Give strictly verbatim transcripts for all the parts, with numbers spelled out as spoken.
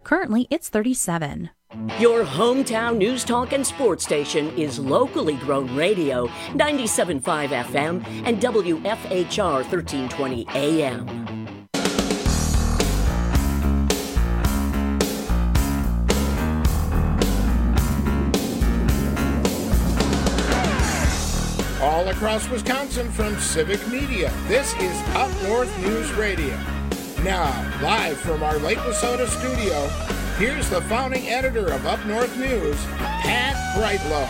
Currently, it's thirty-seven. Your hometown news talk and sports station is locally grown radio, ninety-seven point five F M and W F H R thirteen twenty A M. All across Wisconsin from Civic Media, this is Up North News Radio. Now, live from our Lake Wissota studio, here's the founding editor of Up North News, Pat Brightlow.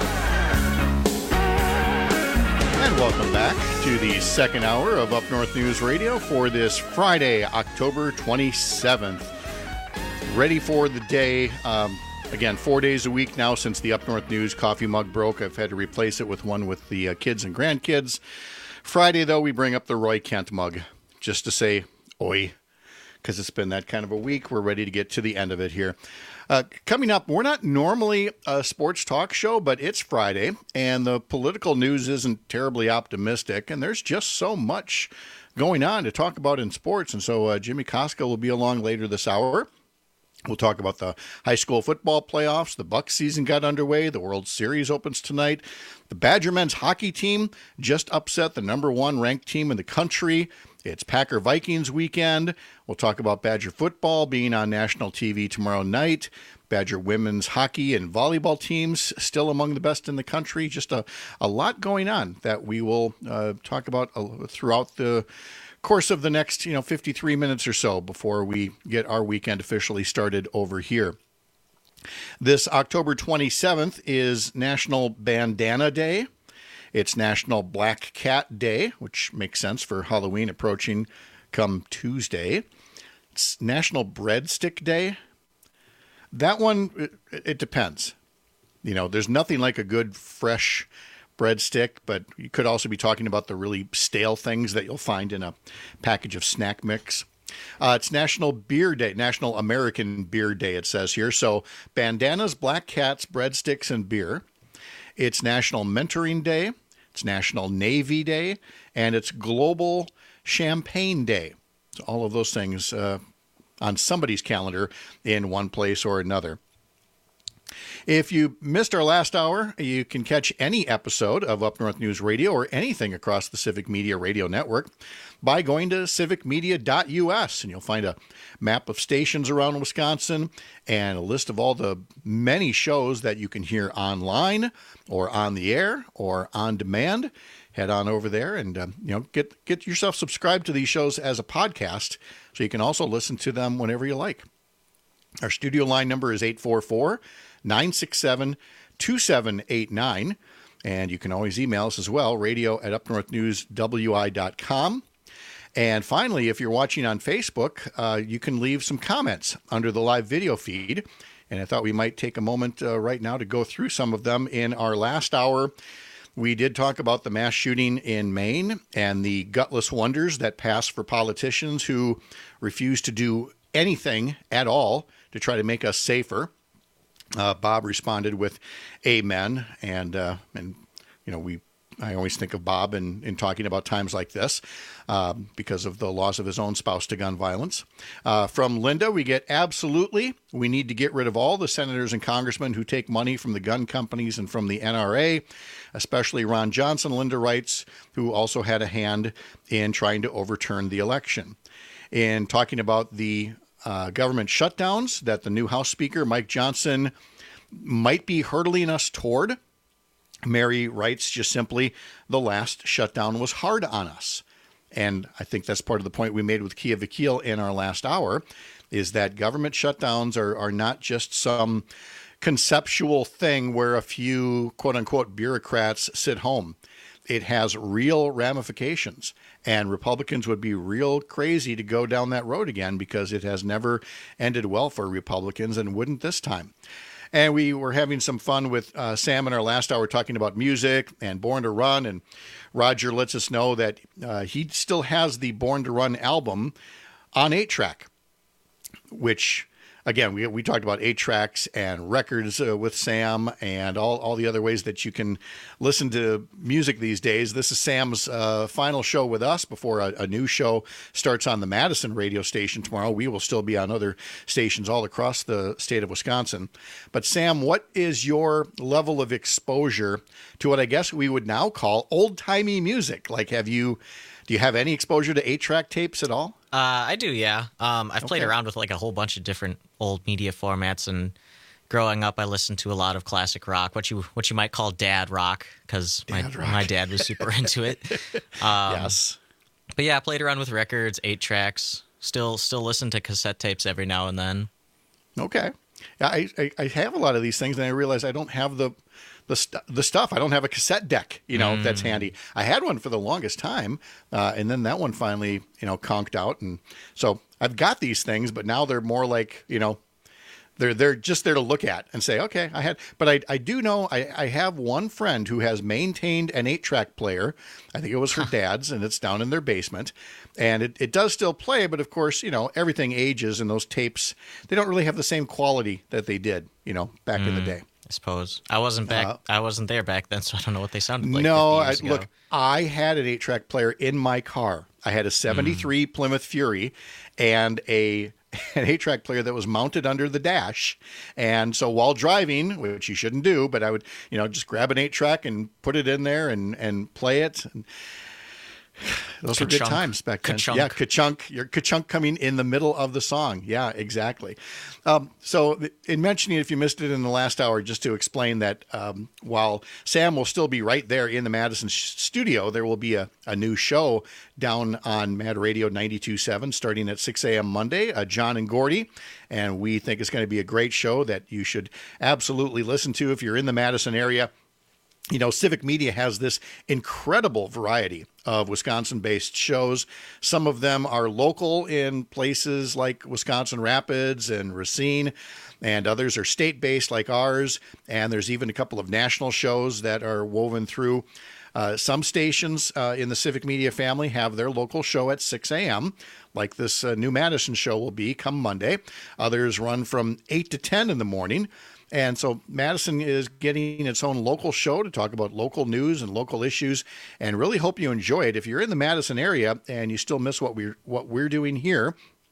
And welcome back to the second hour of Up North News Radio for this Friday, October twenty-seventh. Ready for the day. Um, Again, four days a week now since the Up North News coffee mug broke. I've had to replace it with one with the uh, kids and grandkids. Friday, though, we bring up the Roy Kent mug just to say oi, because it's been that kind of a week. We're ready to get to the end of it here. Uh, coming up, we're not normally a sports talk show, but it's Friday, and the political news isn't terribly optimistic, and there's just so much going on to talk about in sports. And so uh, Jimmy Koska will be along later this hour. We'll talk about the high school football playoffs. The Bucs season got underway. The World Series opens tonight. The Badger men's hockey team just upset the number one ranked team in the country. It's Packer Vikings weekend. We'll talk about Badger football being on national T V tomorrow night. Badger women's hockey and volleyball teams still among the best in the country. Just a, a lot going on that we will uh, talk about uh, throughout the course of the next, you know, fifty-three minutes or so before we get our weekend officially started over here. This October twenty-seventh is National Bandana Day. It's National Black Cat Day, which makes sense for Halloween approaching come Tuesday. It's National Breadstick Day. That one, it, it depends. You know, there's nothing like a good, fresh breadstick, but you could also be talking about the really stale things that you'll find in a package of snack mix. Uh, it's National Beer Day, National American Beer Day, it says here. So bandanas, black cats, breadsticks, and beer. It's National Mentoring Day. It's National Navy Day. And it's Global Champagne Day. So all of those things uh, on somebody's calendar in one place or another. If you missed our last hour, you can catch any episode of Up North News Radio or anything across the Civic Media Radio Network by going to civic media dot U S, and you'll find a map of stations around Wisconsin and a list of all the many shows that you can hear online or on the air or on demand. Head on over there and uh, you know get get yourself subscribed to these shows as a podcast so you can also listen to them whenever you like. Our studio line number is eight four four, nine six seven, two seven eight nine. And you can always email us as well, radio at up north news w i dot com. And finally, if you're watching on Facebook, uh, you can leave some comments under the live video feed. And I thought we might take a moment uh, right now to go through some of them. In our last hour, we did talk about the mass shooting in Maine and the gutless wonders that pass for politicians who refuse to do anything at all to try to make us safer. Uh, Bob responded with amen. And, uh, and you know, we I always think of Bob in, in talking about times like this um, because of the loss of his own spouse to gun violence. Uh, from Linda, we get absolutely. We need to get rid of all the senators and congressmen who take money from the gun companies and from the N R A, especially Ron Johnson, Linda writes, who also had a hand in trying to overturn the election. In talking about the uh, government shutdowns that the new House Speaker, Mike Johnson, might be hurtling us toward, Mary writes just simply, the last shutdown was hard on us. And I think that's part of the point we made with Kia Vakil in our last hour, is that government shutdowns are, are not just some conceptual thing where a few quote-unquote bureaucrats sit home. It has real ramifications, and Republicans would be real crazy to go down that road again because it has never ended well for Republicans and wouldn't this time. And we were having some fun with uh, Sam in our last hour talking about music and Born to Run. And Roger lets us know that uh, he still has the Born to Run album on eight track, which again, we we talked about eight tracks and records uh, with Sam and all, all the other ways that you can listen to music these days. This is Sam's uh, final show with us before a, a new show starts on the Madison radio station tomorrow. We will still be on other stations all across the state of Wisconsin. But Sam, what is your level of exposure to what I guess we would now call old-timey music? Like, have you, do you have any exposure to eight-track tapes at all? Uh, I do, yeah. Um, I've played Okay. around with like a whole bunch of different old media formats, and growing up, I listened to a lot of classic rock, what you what you might call dad rock, because my Dad rock. my dad was super into it. Um, Yes. But yeah, I played around with records, eight tracks. Still, still listen to cassette tapes every now and then. Okay. Yeah, I, I, I have a lot of these things, and I realize I don't have the the, st- the stuff. I don't have a cassette deck, you know, that's handy. I had one for the longest time, uh, and then that one finally, you know, conked out. And so I've got these things, but now they're more like, you know, they're they're just there to look at and say, okay, I had. But I I do know I, I have one friend who has maintained an eight-track player. I think it was her dad's, and it's down in their basement. And it, it does still play, but of course, you know, everything ages, and those tapes, they don't really have the same quality that they did, you know, back in the day. I suppose I wasn't back. Uh, I wasn't there back then, so I don't know what they sounded like. No, I, fifty years ago. look, I had an eight-track player in my car. I had a seventy-three Plymouth Fury and a an eight-track player that was mounted under the dash. And so while driving, which you shouldn't do, but I would, you know, just grab an eight-track and put it in there and, and play it. And those were good Ka-chunk. times back then. Ka-chunk. Yeah, ka-chunk. Your ka-chunk coming in the middle of the song. Yeah, exactly. Um, so in mentioning, if you missed it in the last hour, just to explain that um, while Sam will still be right there in the Madison sh- studio, there will be a, a new show down on Mad Radio ninety-two point seven starting at six a.m. Monday, uh, John and Gordy. And we think it's going to be a great show that you should absolutely listen to if you're in the Madison area. You know, Civic Media has this incredible variety of Wisconsin-based shows. Some of them are local in places like Wisconsin Rapids and Racine, and others are state-based like ours. And there's even a couple of national shows that are woven through. Uh, some stations uh, in the Civic Media family have their local show at six a.m., like this uh, new Madison show will be come Monday. Others run from eight to ten in the morning. And so Madison is getting its own local show to talk about local news and local issues, and really hope you enjoy it. If you're in the Madison area and you still miss what we're what we're doing here,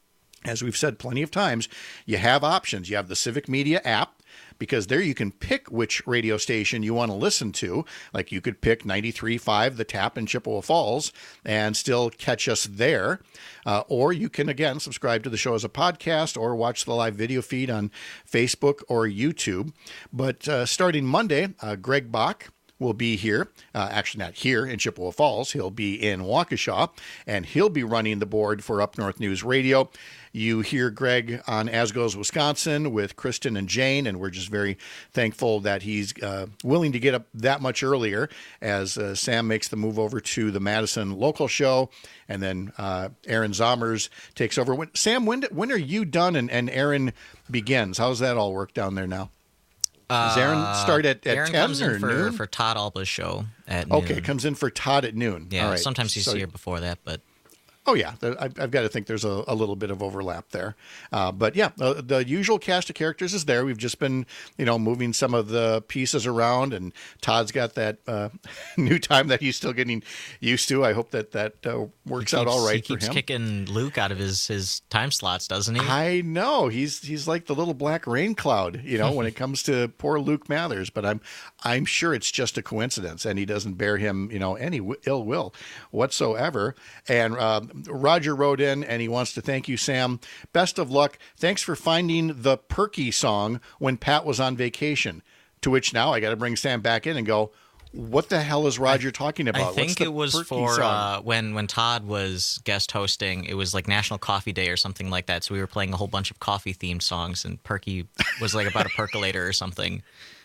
as we've said plenty of times, you have options. You have the Civic Media app, because there you can pick which radio station you want to listen to. Like you could pick ninety-three point five, The Tap in Chippewa Falls, and still catch us there. Uh, or you can, again, subscribe to the show as a podcast or watch the live video feed on Facebook or YouTube. But uh, starting Monday, uh, Greg Bach will be here, uh, actually not here in Chippewa Falls. He'll be in Waukesha, and he'll be running the board for Up North News Radio. You hear Greg on As Goes Wisconsin with Kristen and Jane, and we're just very thankful that he's uh, willing to get up that much earlier as uh, Sam makes the move over to the Madison local show, and then uh, Aaron Zommers takes over. When, Sam, when when are you done and, and Aaron begins? How's that all work down there now? Does Aaron start at, at Aaron ten comes or in for, noon? for Todd Alba's show at noon. Okay, comes in for Todd at noon. Yeah, All right. sometimes he's So- here before that, but Oh, yeah. There- I've, I've got to think there's a, a little bit of overlap there. Uh, but yeah, the, the usual cast of characters is there. We've just been, you know, moving some of the pieces around, and Todd's got that uh, new time that he's still getting used to. I hope that that uh, works he out keeps- all right he for keeps him. kicking Luke out of his, his time slots, doesn't he? I know he's he's like the little black rain cloud, you know, when it comes to poor Luke Mathers. But I'm I'm sure it's just a coincidence, and he doesn't bear him, you know, any w- ill will whatsoever. And uh, Roger wrote in, and he wants to thank you, Sam. Best of luck. Thanks for finding the Perky song when Pat was on vacation. To which now I got to bring Sam back in and go, what the hell is Roger talking about? I What's think the it was Perky for song? uh, when when Todd was guest hosting. It was like National Coffee Day or something like that. So we were playing a whole bunch of coffee themed songs, and Perky was like about a percolator or something.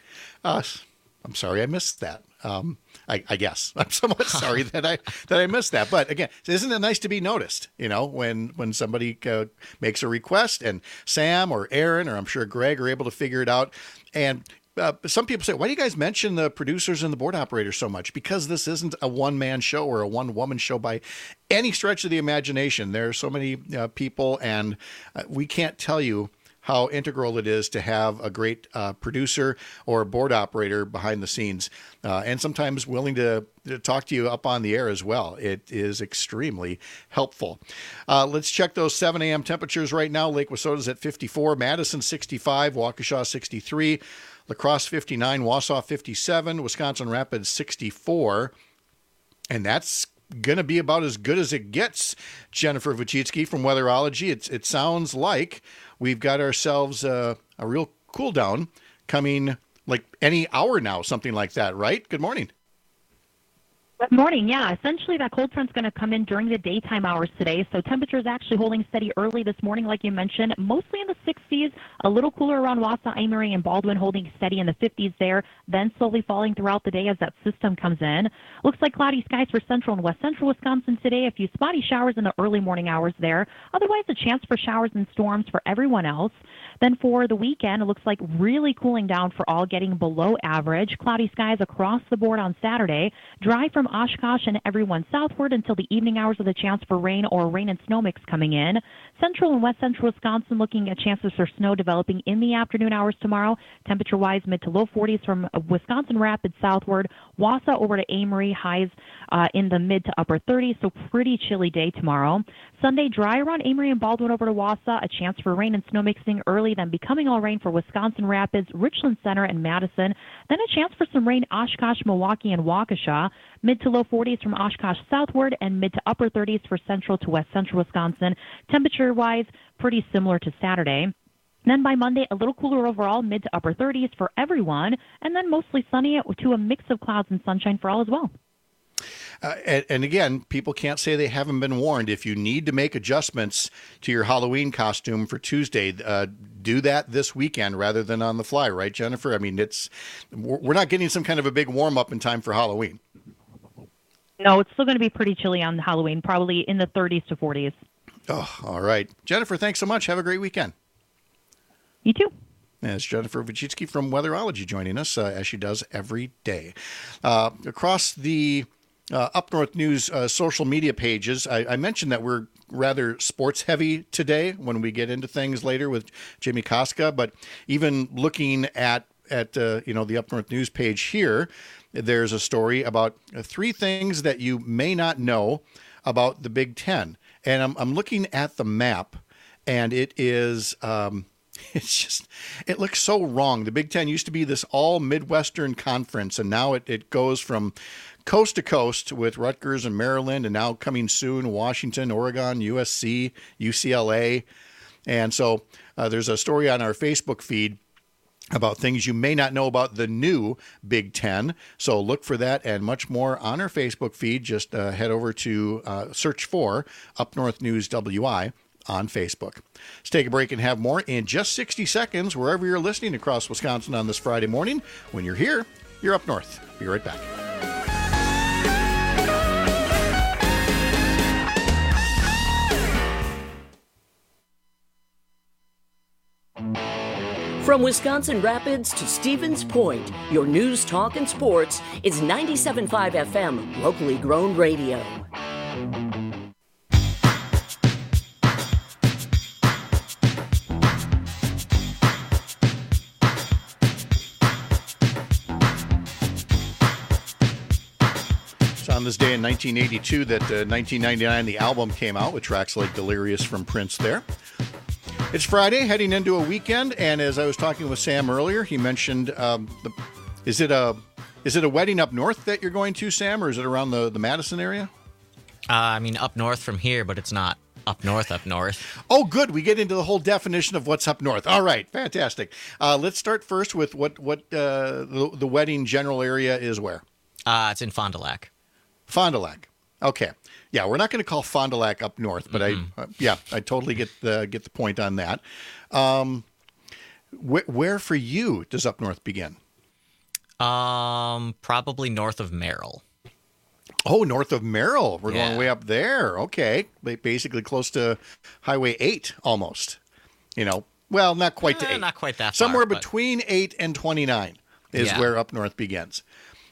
Uh, I'm sorry I missed that. Um, I, I guess I'm somewhat sorry that I that I missed that. But again, isn't it nice to be noticed? You know, when when somebody uh, makes a request, and Sam or Aaron or I'm sure Greg are able to figure it out. And uh, some people say, why do you guys mention the producers and the board operators so much? Because this isn't a one-man show or a one-woman show by any stretch of the imagination. There are so many uh, people, and uh, we can't tell you how integral it is to have a great uh, producer or board operator behind the scenes, uh, and sometimes willing to, to talk to you up on the air as well. It is extremely helpful. Uh, let's check those seven a.m. temperatures right now. Lake Wasota's at fifty-four, Madison sixty-five, Waukesha sixty-three, La Crosse fifty-nine, Wausau fifty-seven, Wisconsin Rapids sixty-four, and that's going to be about as good as it gets. Jennifer Wojcicki from Weatherology. It's, it sounds like we've got ourselves a, a real cool down coming like any hour now, something like that, right? Good morning. Good morning. Yeah, essentially that cold front's going to come in during the daytime hours today. So temperatures actually holding steady early this morning, like you mentioned, mostly in the sixties, a little cooler around Wausau, Amory, and Baldwin, holding steady in the fifties there, then slowly falling throughout the day as that system comes in. Looks like cloudy skies for central and west central Wisconsin today, a few spotty showers in the early morning hours there. Otherwise, a chance for showers and storms for everyone else. Then for the weekend, it looks like really cooling down for all, getting below average. Cloudy skies across the board on Saturday. Dry from Oshkosh and everyone southward until the evening hours with a chance for rain or rain and snow mix coming in. Central and west central Wisconsin looking at chances for snow developing in the afternoon hours tomorrow. Temperature-wise, mid to low forties from Wisconsin Rapids southward. Wausau over to Amory, highs uh, in the mid to upper thirties, so pretty chilly day tomorrow. Sunday, dry around Amory and Baldwin over to Wausau. A chance for rain and snow mixing early, then becoming all rain for Wisconsin Rapids, Richland Center, and Madison. Then a chance for some rain Oshkosh, Milwaukee, and Waukesha. Mid to low forties from Oshkosh southward and mid to upper thirties for central to west central Wisconsin. Temperature-wise, pretty similar to Saturday. Then by Monday, a little cooler overall, mid to upper thirties for everyone, and then mostly sunny to a mix of clouds and sunshine for all as well. Uh, and, and again, people can't say they haven't been warned. If you need to make adjustments to your Halloween costume for Tuesday, uh, do that this weekend rather than on the fly, right, Jennifer? I mean, it's we're not getting some kind of a big warm up in time for Halloween. No, it's still going to be pretty chilly on Halloween, probably in the thirties to forties. Oh, all right. Jennifer, thanks so much. Have a great weekend. You too. That's Jennifer Wojcicki from Weatherology joining us, uh, as she does every day. Uh, across the uh, Up North News uh, social media pages, I, I mentioned that we're rather sports heavy today when we get into things later with Jimmy Koska, but even looking at at uh, you know the Up North News page here, there's a story about three things that you may not know about the Big Ten. And I'm, I'm looking at the map, and it is, um, it's just, it looks so wrong. The Big Ten used to be this all Midwestern conference, and now it, it goes from coast to coast with Rutgers and Maryland, and now coming soon, Washington, Oregon, U S C, U C L A. And so uh, there's a story on our Facebook feed about things you may not know about the new Big Ten. So look for that and much more on our Facebook feed. Just uh, head over to uh, search for Up North News W I on Facebook. Let's take a break and have more in just sixty seconds wherever you're listening across Wisconsin on this Friday morning. When you're here, you're up north. Be right back. From Wisconsin Rapids to Stevens Point, your news, talk, and sports is ninety-seven point five F M, locally grown radio. It's on this day in nineteen eighty-two that uh, nineteen ninety-nine the album came out with tracks like Delirious from Prince there. It's Friday, heading into a weekend, and as I was talking with Sam earlier, he mentioned, um, the, is it a is it a wedding up north that you're going to, Sam, or is it around the, the Madison area? Uh, I mean, up north from here, but it's not up north, up north. Oh, good. We get into the whole definition of what's up north. All right, fantastic. Uh, let's start first with what, what uh, the, the wedding general area is where? Uh, it's in Fond du Lac. Fond du Lac. Okay. Yeah, we're not going to call Fond du Lac up north, but mm-hmm. I, uh, yeah, I totally get the get the point on that. Um, wh- where for you does up north begin? Um, probably north of Merrill. Oh, north of Merrill. We're Yeah. going way up there. Okay, basically close to Highway eight, almost. You know, well, not quite to Eh, eight. not quite that far, Somewhere but- between eight and twenty-nine is Yeah. where up north begins.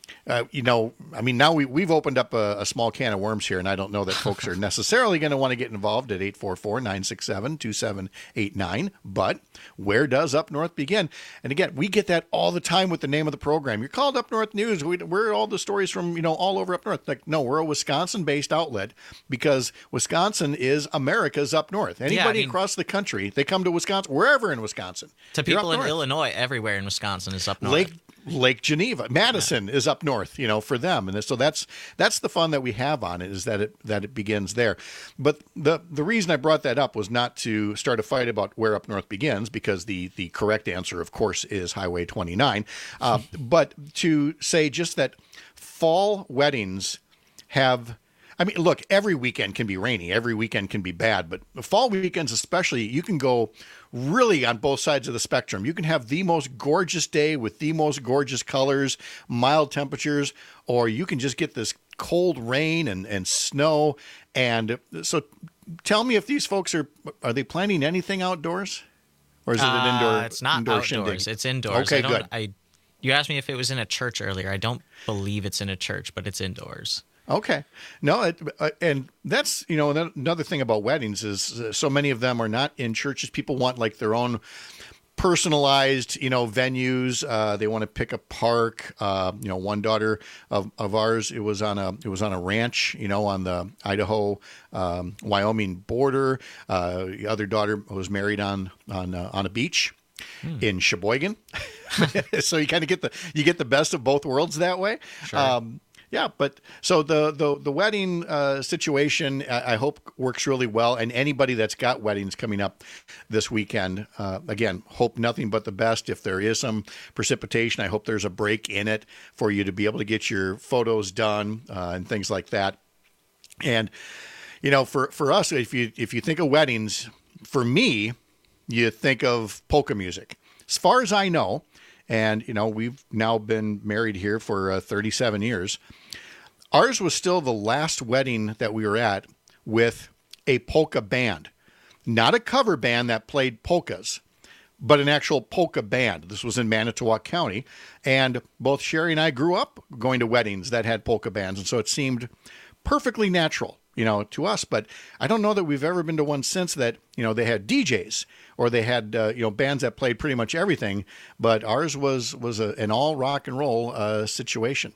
Uh, you know, I mean, now we, we've opened up a, a small can of worms here, and I don't know that folks are necessarily going to want to get involved at eight four four, nine six seven, two seven eight nine. But where does Up North begin? And again, we get that all the time with the name of the program. You're called Up North News. We, we're all the stories from, you know, all over Up North. Like, no, we're a Wisconsin-based outlet because Wisconsin is America's Up North. Anybody yeah, I mean, across the country, they come to Wisconsin, wherever in Wisconsin. To people in Illinois, everywhere in Wisconsin is up north. Lake Lake Geneva, Madison yeah. is up north, you know, for them, and so that's that's the fun that we have on it, is that it that it begins there. But the the reason I brought that up was not to start a fight about where Up North begins, because the the correct answer, of course, is Highway twenty-nine, uh, but to say just that fall weddings have. I mean, look, every weekend can be rainy. Every weekend can be bad. But fall weekends especially, you can go really on both sides of the spectrum. You can have the most gorgeous day with the most gorgeous colors, mild temperatures, or you can just get this cold rain and, and snow. And so tell me if these folks are, are they planning anything outdoors? Or is it an indoor? Uh, it's not indoor outdoors. Shindig? It's indoors. Okay, I don't, good. I, you asked me if it was in a church earlier. I don't believe it's in a church, but it's indoors. Okay. No, it, uh, and that's, you know, another thing about weddings is uh, so many of them are not in churches. People want like their own personalized, you know, venues. Uh, they want to pick a park. Uh, you know, one daughter of, of ours, it was on a, it was on a ranch, you know, on the Idaho, um, Wyoming border. Uh, the other daughter was married on, on, uh, on a beach. Hmm. In Sheboygan. So you kind of get the, you get the best of both worlds that way. Sure. Um, Yeah, but so the the the wedding uh, situation, I, I hope works really well. And anybody that's got weddings coming up this weekend, uh, again, hope nothing but the best. If there is some precipitation, I hope there's a break in it for you to be able to get your photos done uh, and things like that. And you know, for for us, if you if you think of weddings, for me, you think of polka music. As far as I know. And, you know, we've now been married here for uh, thirty-seven years. Ours was still the last wedding that we were at with a polka band. Not a cover band that played polkas, but an actual polka band. This was in Manitowoc County. And both Sherry and I grew up going to weddings that had polka bands. And so it seemed perfectly natural, you know, to us. But I don't know that we've ever been to one since that, you know, they had D Js. Or they had, uh, you know, bands that played pretty much everything, but ours was was a, an all rock and roll uh, situation.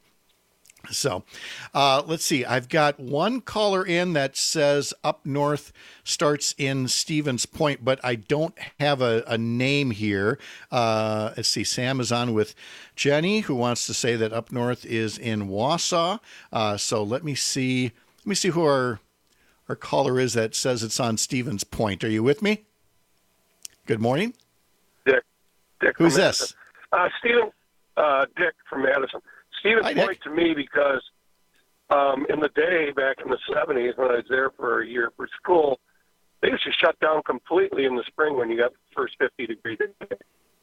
So, uh, let's see. I've got one caller in that says Up North starts in Stevens Point, but I don't have a, a name here. Uh, let's see. Sam is on with Jenny, who wants to say that Up North is in Wausau. Uh, so let me see. Let me see who our our caller is that says it's on Stevens Point. Are you with me? Good morning. Dick. Dick Who's from this? Uh, Stephen, uh, Dick from Madison. Stevens Hi, Point Dick. to me because um, in the day back in the seventies when I was there for a year for school, they used to shut down completely in the spring when you got the first fifty degree day.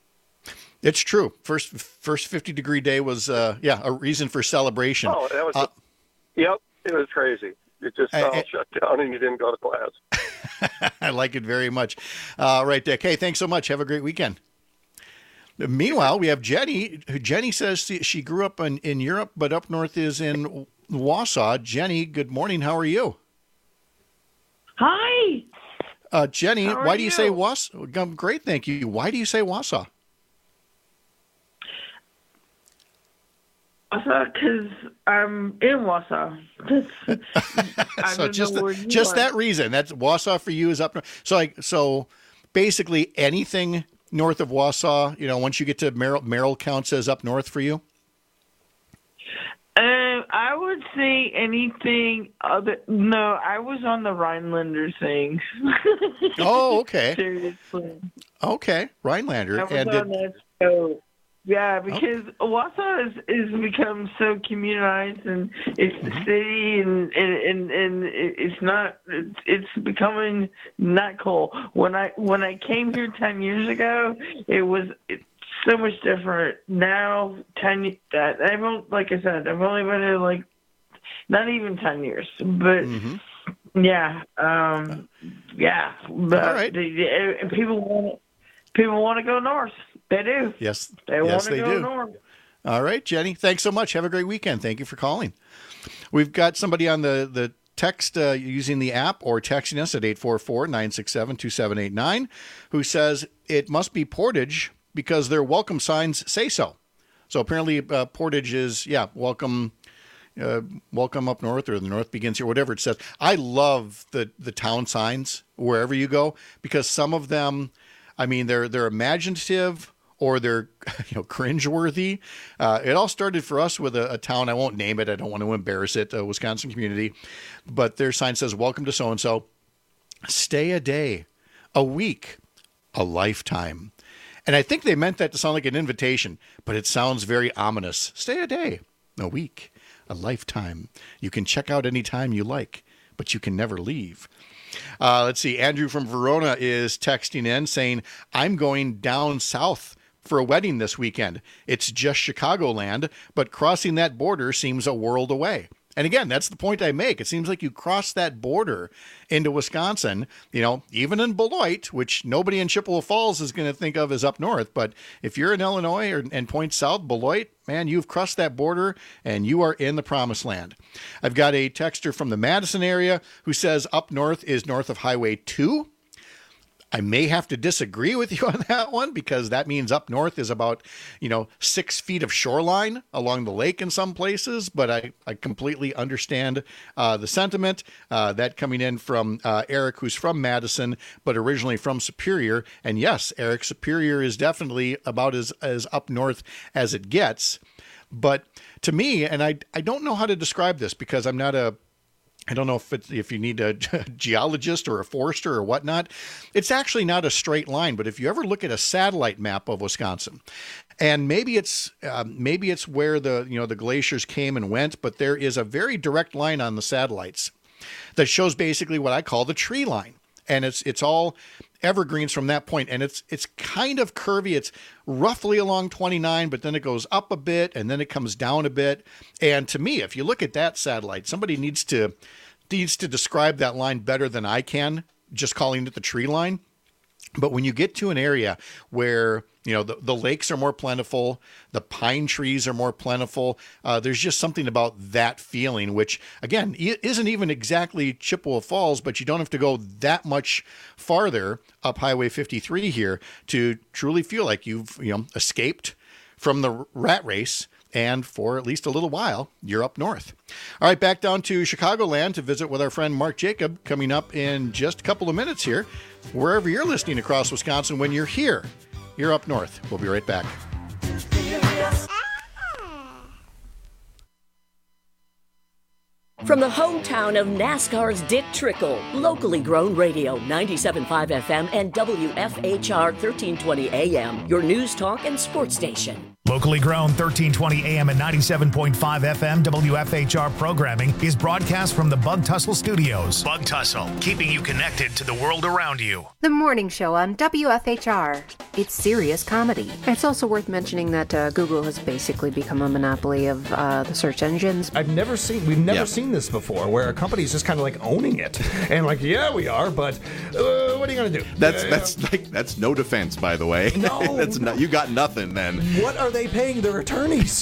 It's true. First first fifty degree day was, uh, yeah, a reason for celebration. Oh, that was, uh, a, yep, it was crazy. It just I, all I, shut down and you didn't go to class. I like it very much. All uh, right, Dick. Hey, thanks so much. Have a great weekend. Meanwhile, we have Jenny. Jenny says she grew up in, in Europe, but up north is in Wausau. Jenny, good morning. How are you? Hi. Uh, Jenny, How are why do you, you? say Wausau? Um, great, thank you. Why do you say Wausau? Wausau, because I'm in Wausau. I So don't just know the, where you just are. that reason. That's Wausau for you is up north. So like so, basically anything north of Wausau, you know, once you get to Merrill, Merrill counts as up north for you. Um, I would say anything other. No, I was on the Rhinelander thing. Oh, okay, Seriously, okay, Rhinelander. I was And on did, that show. Yeah, because Wausau is, is become so communized, and it's the city, and and and, and it's not. It's, it's becoming not cool. When I when I came here ten years ago, it was it's so much different. Now, ten that I've only, like I said, I've only been here like not even ten years, but. mm-hmm. Yeah, um, yeah, but All right. the, the, and people want people want to go north. They do. Yes, They yes, want to they go do. north. All right, Jenny. Thanks so much. Have a great weekend. Thank you for calling. We've got somebody on the, the text uh, using the app or texting us at eight four four, nine six seven, two seven eight nine who says it must be Portage because their welcome signs say so. So apparently uh, Portage is, yeah, welcome uh, welcome up north, or the north begins here, whatever it says. I love the, the town signs wherever you go because some of them, I mean, they're they're imaginative or they're you know cringeworthy. Uh, it all started for us with a, a town, I won't name it, I don't want to embarrass it, a Wisconsin community, but their sign says, welcome to so-and-so, stay a day, a week, a lifetime. And I think they meant that to sound like an invitation, but it sounds very ominous. Stay a day, a week, a lifetime. You can check out anytime you like, but you can never leave. Uh, let's see. Andrew from Verona is texting in saying, I'm going down south for a wedding this weekend. It's just Chicagoland, but crossing that border seems a world away. And again, that's the point I make. It seems like you cross that border into Wisconsin, you know, even in Beloit, which nobody in Chippewa Falls is going to think of as up north. But if you're in Illinois or, and point south, Beloit, man, you've crossed that border and you are in the promised land. I've got a texter from the Madison area who says up north is north of Highway two. I may have to disagree with you on that one because that means up north is about, you know, six feet of shoreline along the lake in some places. But I, I completely understand uh, the sentiment. Uh, that coming in from uh, Eric, who's from Madison, but originally from Superior. And yes, Eric, Superior is definitely about as, as up north as it gets. But to me, and I, I don't know how to describe this because I'm not a I don't know if it's, if you need a geologist or a forester or whatnot. It's actually not a straight line, but if you ever look at a satellite map of Wisconsin, and maybe it's um, maybe it's where the you know the glaciers came and went, but there is a very direct line on the satellites that shows basically what I call the tree line, and it's it's all evergreens from that point, and it's it's kind of curvy. It's roughly along twenty-nine, but then it goes up a bit and then it comes down a bit. And to me, if you look at that satellite, somebody needs to needs to describe that line better than I can, just calling it the tree line. But when you get to an area where, you know, the, the lakes are more plentiful, the pine trees are more plentiful, uh, there's just something about that feeling, which, again, isn't even exactly Chippewa Falls, but you don't have to go that much farther up Highway fifty-three here to truly feel like you've, you know, escaped from the rat race. And for at least a little while, you're up north. All right, back down to Chicagoland to visit with our friend Mark Jacob coming up in just a couple of minutes here. Wherever you're listening across Wisconsin, when you're here, you're up north. We'll be right back. From the hometown of NASCAR's Dick Trickle, locally grown radio, ninety-seven point five F M and W F H R thirteen twenty A M, your news talk and sports station. Locally grown thirteen twenty A M and ninety-seven point five F M W F H R programming is broadcast from the Bug Tussle Studios. Bug Tussle, keeping you connected to the world around you. The morning show on W F H R. It's serious comedy. It's also worth mentioning that uh, Google has basically become a monopoly of uh, the search engines. I've never seen, we've never yeah. seen this before, where a company's just kind of like owning it. And like, yeah, we are, but uh, what are you going to do? That's uh, that's like that's no defense, by the way. No. that's not, you got nothing then. What are they paying their attorneys?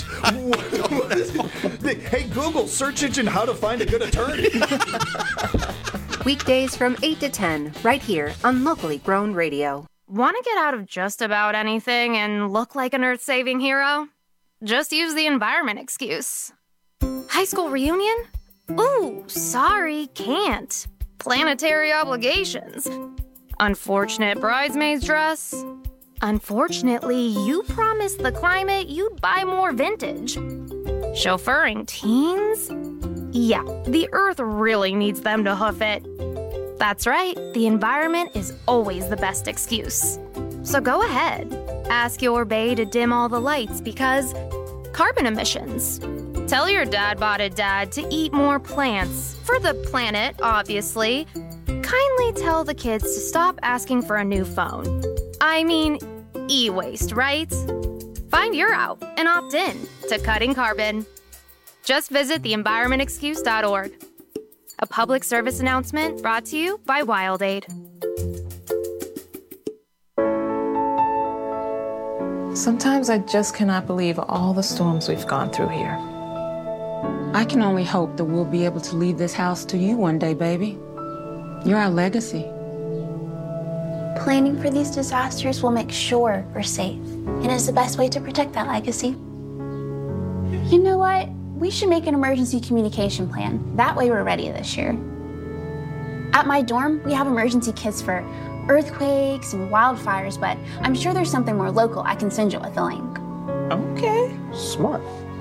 Hey, Google, search engine how to find a good attorney. Weekdays from eight to ten, right here on Locally Grown Radio. Want to get out of just about anything and look like an earth-saving hero? Just use the environment excuse. High school reunion? Ooh, sorry, can't. Planetary obligations. Unfortunate bridesmaid's dress. Unfortunately, you promised the climate you'd buy more vintage. Chauffeuring teens? Yeah, the earth really needs them to hoof it. That's right, the environment is always the best excuse. So go ahead, ask your bae to dim all the lights because carbon emissions. Tell your dad-botted dad to eat more plants, for the planet, obviously. Kindly tell the kids to stop asking for a new phone. I mean, e-waste, right? Find your out and opt in to cutting carbon. Just visit the environment excuse dot org. A public service announcement brought to you by WildAid. Sometimes I just cannot believe all the storms we've gone through here. I can only hope that we'll be able to leave this house to you one day, baby. You're our legacy. Planning for these disasters will make sure we're safe, and is the best way to protect that legacy. You know what? We should make an emergency communication plan. That way we're ready this year. At my dorm, we have emergency kits for earthquakes and wildfires, but I'm sure there's something more local I can send you with a link. Okay. Smart.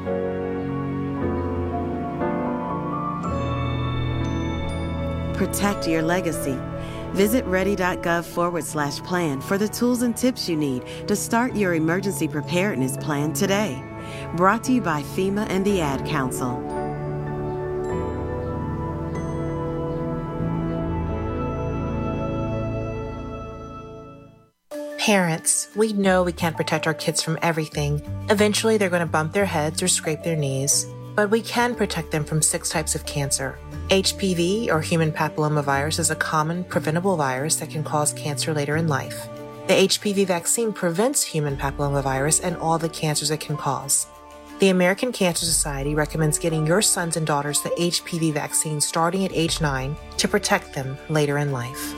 Protect your legacy. Visit ready.gov forward slash plan for the tools and tips you need to start your emergency preparedness plan today. Brought to you by FEMA and the Ad Council. Parents, we know we can't protect our kids from everything. Eventually, they're going to bump their heads or scrape their knees. But we can protect them from six types of cancer. H P V, or human papillomavirus, is a common, preventable virus that can cause cancer later in life. The H P V vaccine prevents human papillomavirus and all the cancers it can cause. The American Cancer Society recommends getting your sons and daughters the H P V vaccine starting at age nine to protect them later in life.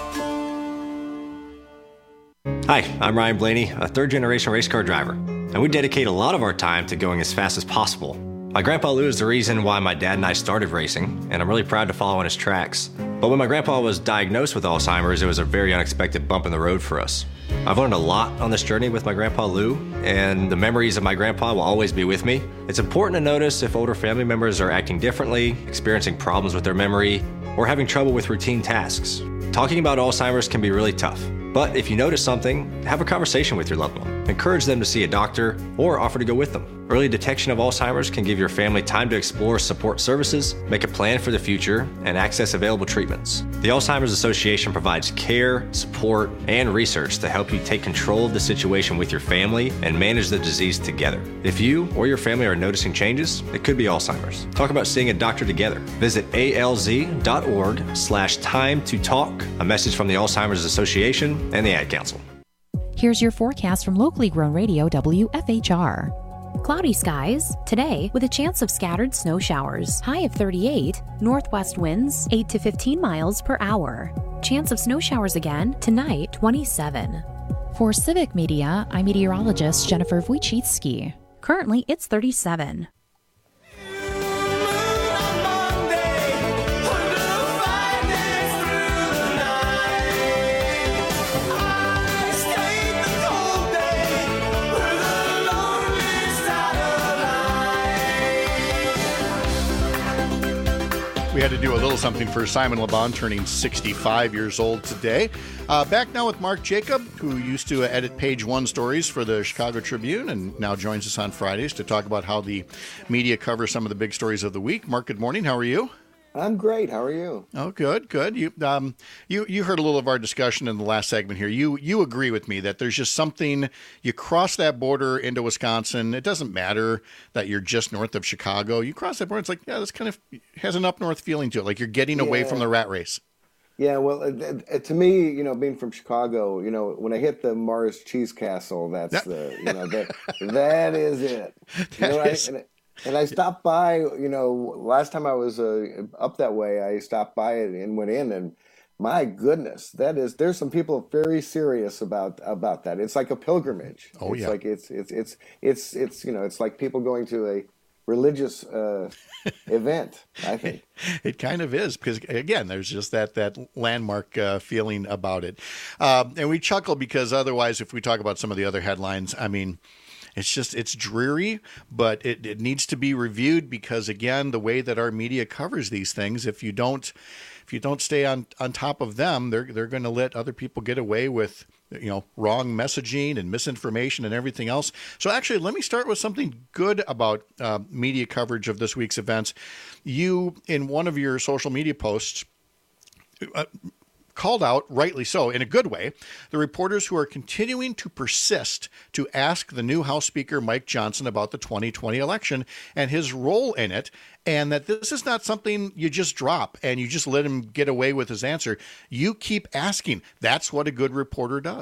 Hi, I'm Ryan Blaney, a third-generation race car driver, and we dedicate a lot of our time to going as fast as possible. My grandpa Lou is the reason why my dad and I started racing, and I'm really proud to follow in his tracks. But when my grandpa was diagnosed with Alzheimer's, it was a very unexpected bump in the road for us. I've learned a lot on this journey with my grandpa Lou, and the memories of my grandpa will always be with me. It's important to notice if older family members are acting differently, experiencing problems with their memory, or having trouble with routine tasks. Talking about Alzheimer's can be really tough. But if you notice something, have a conversation with your loved one. Encourage them to see a doctor or offer to go with them. Early detection of Alzheimer's can give your family time to explore support services, make a plan for the future, and access available treatments. The Alzheimer's Association provides care, support, and research to help you take control of the situation with your family and manage the disease together. If you or your family are noticing changes, it could be Alzheimer's. Talk about seeing a doctor together. Visit alz.org slash time to talk. A message from the Alzheimer's Association and the Ad Council. Here's your forecast from locally grown radio W F H R. Cloudy skies today with a chance of scattered snow showers. High of thirty-eight. Northwest winds eight to fifteen miles per hour. Chance of snow showers again tonight, twenty-seven. For Civic Media, I'm meteorologist Jennifer Wojcicki. Currently, it's thirty-seven. We had to do a little something for Simon LeBon, turning sixty-five years old today. Uh, back now with Mark Jacob, who used to edit Page One stories for the Chicago Tribune and now joins us on Fridays to talk about how the media covers some of the big stories of the week. Mark, good morning. How are you? I'm great. How are you? Oh, good, good. You, um, you, you heard a little of our discussion in the last segment here. You, you agree with me that there's just something. You cross that border into Wisconsin. It doesn't matter that you're just north of Chicago. You cross that border. It's like, yeah, this kind of has an up north feeling to it. Like you're getting yeah. away from the rat race. Yeah. Well, it, it, to me, you know, being from Chicago, you know, when I hit the Mars Cheese Castle, that's yeah. the, you know, that that is it. That you know, is. I, and, And I stopped by, you know, last time I was uh, up that way, I stopped by it and went in, and my goodness, that is, there's some people very serious about about that. It's like a pilgrimage. Oh, it's yeah. like it's it's it's it's it's you know, it's like people going to a religious uh, event, I think. It, it kind of is, because again, there's just that that landmark uh, feeling about it, um, and we chuckle because otherwise, if we talk about some of the other headlines, I mean. It's just, it's dreary, but it, it needs to be reviewed because, again, the way that our media covers these things, if you don't if you don't stay on, on top of them, they're they're going to let other people get away with, you know, wrong messaging and misinformation and everything else. So actually, let me start with something good about uh, media coverage of this week's events. You, in one of your social media posts, uh, called out, rightly so, in a good way, the reporters who are continuing to persist to ask the new House Speaker Mike Johnson about the twenty twenty election and his role in it, and that this is not something you just drop and you just let him get away with his answer. You keep asking. That's what a good reporter does.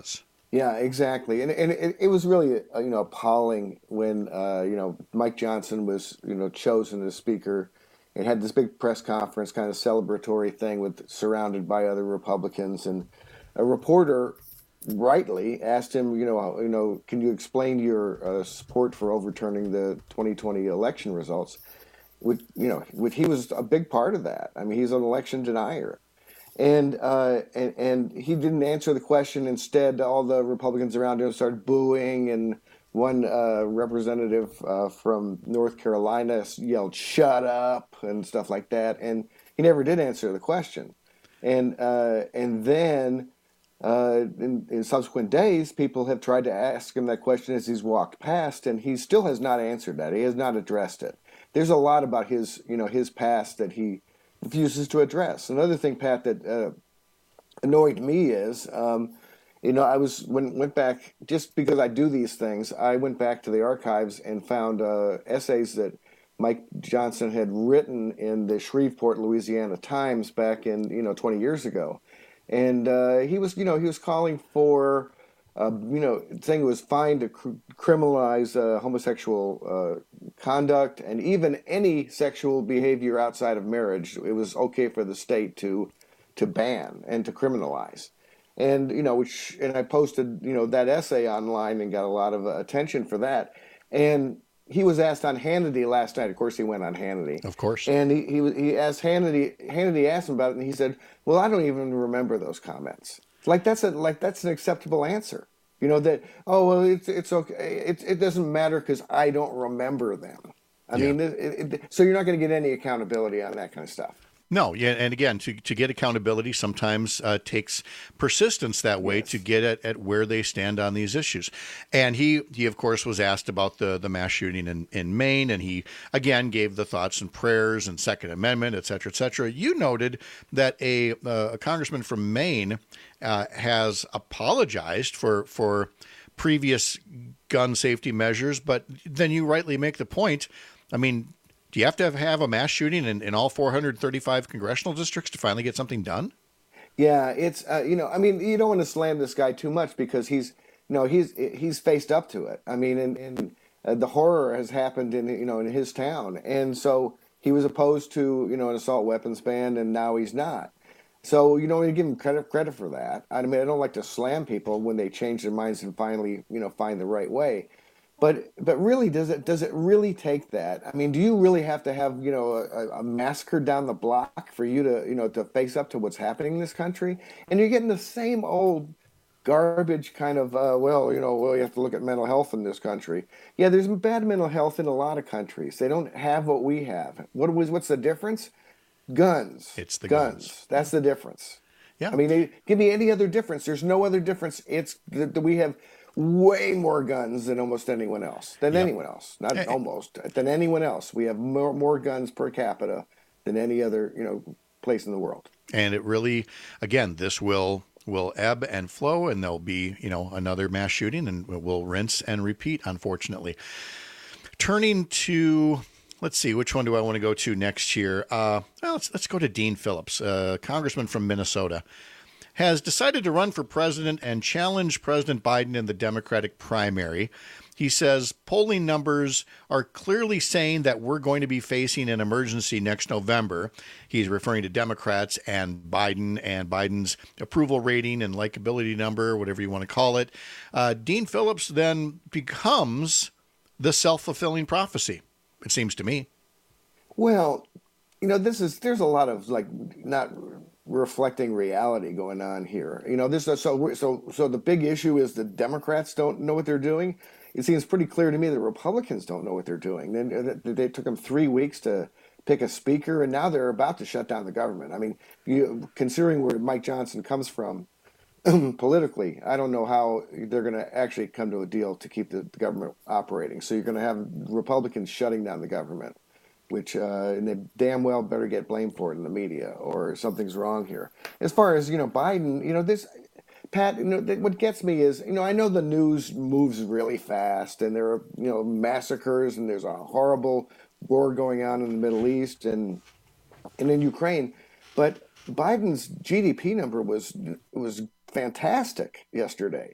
Yeah, exactly. And and it, it was really uh, you know appalling when uh, you know Mike Johnson was you know chosen as speaker and had this big press conference kind of celebratory thing with surrounded by other Republicans, and a reporter rightly asked him, you know, you know, can you explain your uh, support for overturning the twenty twenty election results? Which, you know, which he was a big part of that. I mean, he's an election denier. And, uh, and and he didn't answer the question. Instead, all the Republicans around him started booing, and one uh, representative uh, from North Carolina yelled "Shut up" and stuff like that. And he never did answer the question. And uh, and then uh, in, in subsequent days, people have tried to ask him that question as he's walked past, and he still has not answered that. He has not addressed it. There's a lot about his you know his past that he refuses to address. Another thing, Pat, that uh, annoyed me is, um, you know, I was when went back just because I do these things. I went back to the archives and found uh, essays that Mike Johnson had written in the Shreveport, Louisiana Times back in you know twenty years ago, and uh, he was you know he was calling for. Uh, you know, saying it was fine to cr- criminalize uh, homosexual uh, conduct and even any sexual behavior outside of marriage. It was okay for the state to to ban and to criminalize. And, you know, which, and I posted, you know, that essay online and got a lot of uh, attention for that. And he was asked on Hannity last night. Of course, he went on Hannity. Of course. And he, he, he asked Hannity, Hannity asked him about it, and he said, well, I don't even remember those comments. Like that's a like that's an acceptable answer, you know. That oh well, it's it's okay. It it doesn't matter because I don't remember them. I Yeah. mean, it, it, so you're not going to get any accountability on that kind of stuff. No, yeah, and again, to, to get accountability sometimes uh, takes persistence that way to get at, at where they stand on these issues. And he, he of course, was asked about the, the mass shooting in, in Maine, and he, again, gave the thoughts and prayers and Second Amendment, et cetera, et cetera. You noted that a, uh, a congressman from Maine uh, has apologized for for previous gun safety measures, but then you rightly make the point, I mean, do you have to have, have a mass shooting in, in all four hundred thirty-five congressional districts to finally get something done? Yeah, it's uh, you know, I mean, you don't want to slam this guy too much because he's, you know, he's he's faced up to it. I mean, and, and uh, the horror has happened in you know in his town, and so he was opposed to you know an assault weapons ban, and now he's not. So you don't want to give him credit credit for that. I mean, I don't like to slam people when they change their minds and finally you know find the right way. But but really, does it does it really take that? I mean, do you really have to have you know a, a massacre down the block for you to you know to face up to what's happening in this country? And you're getting the same old garbage kind of uh, well you know well you have to look at mental health in this country. Yeah, there's bad mental health in a lot of countries. They don't have what we have. What was what's the difference? Guns. It's the guns. guns. That's the difference. Yeah. I mean, they, give me any other difference. There's no other difference. It's that that we have way more guns than almost anyone else. Than Yep. anyone else. Not Eh, eh. almost. Than anyone else. We have more more guns per capita than any other you know place in the world. And it really, again, this will will ebb and flow, and there'll be you know another mass shooting, and we'll rinse and repeat, unfortunately. Turning to, let's see, which one do I want to go to next year? Uh, well, let's let's go to Dean Phillips, uh, congressman from Minnesota, has decided to run for president and challenge President Biden in the Democratic primary. He says polling numbers are clearly saying that we're going to be facing an emergency next November. He's referring to Democrats and Biden and Biden's approval rating and likability number, whatever you want to call it. Uh, Dean Phillips then becomes the self-fulfilling prophecy, it seems to me. Well, you know, this is there's a lot of like not reflecting reality going on here. You know, this is so so so the big issue is the Democrats don't know what they're doing. It seems pretty clear to me that Republicans don't know what they're doing. They, they took them three weeks to pick a speaker, and now they're about to shut down the government. I mean, you, considering where Mike Johnson comes from politically, I don't know how they're going to actually come to a deal to keep the, the government operating. So you're going to have Republicans shutting down the government, which uh, and they damn well better get blamed for it in the media, or something's wrong here. As far as you know, Biden, you know this. Pat, you know, what gets me is, you know, I know the news moves really fast, and there are, you know, massacres, and there's a horrible war going on in the Middle East and and in Ukraine, but Biden's G D P number was was fantastic yesterday.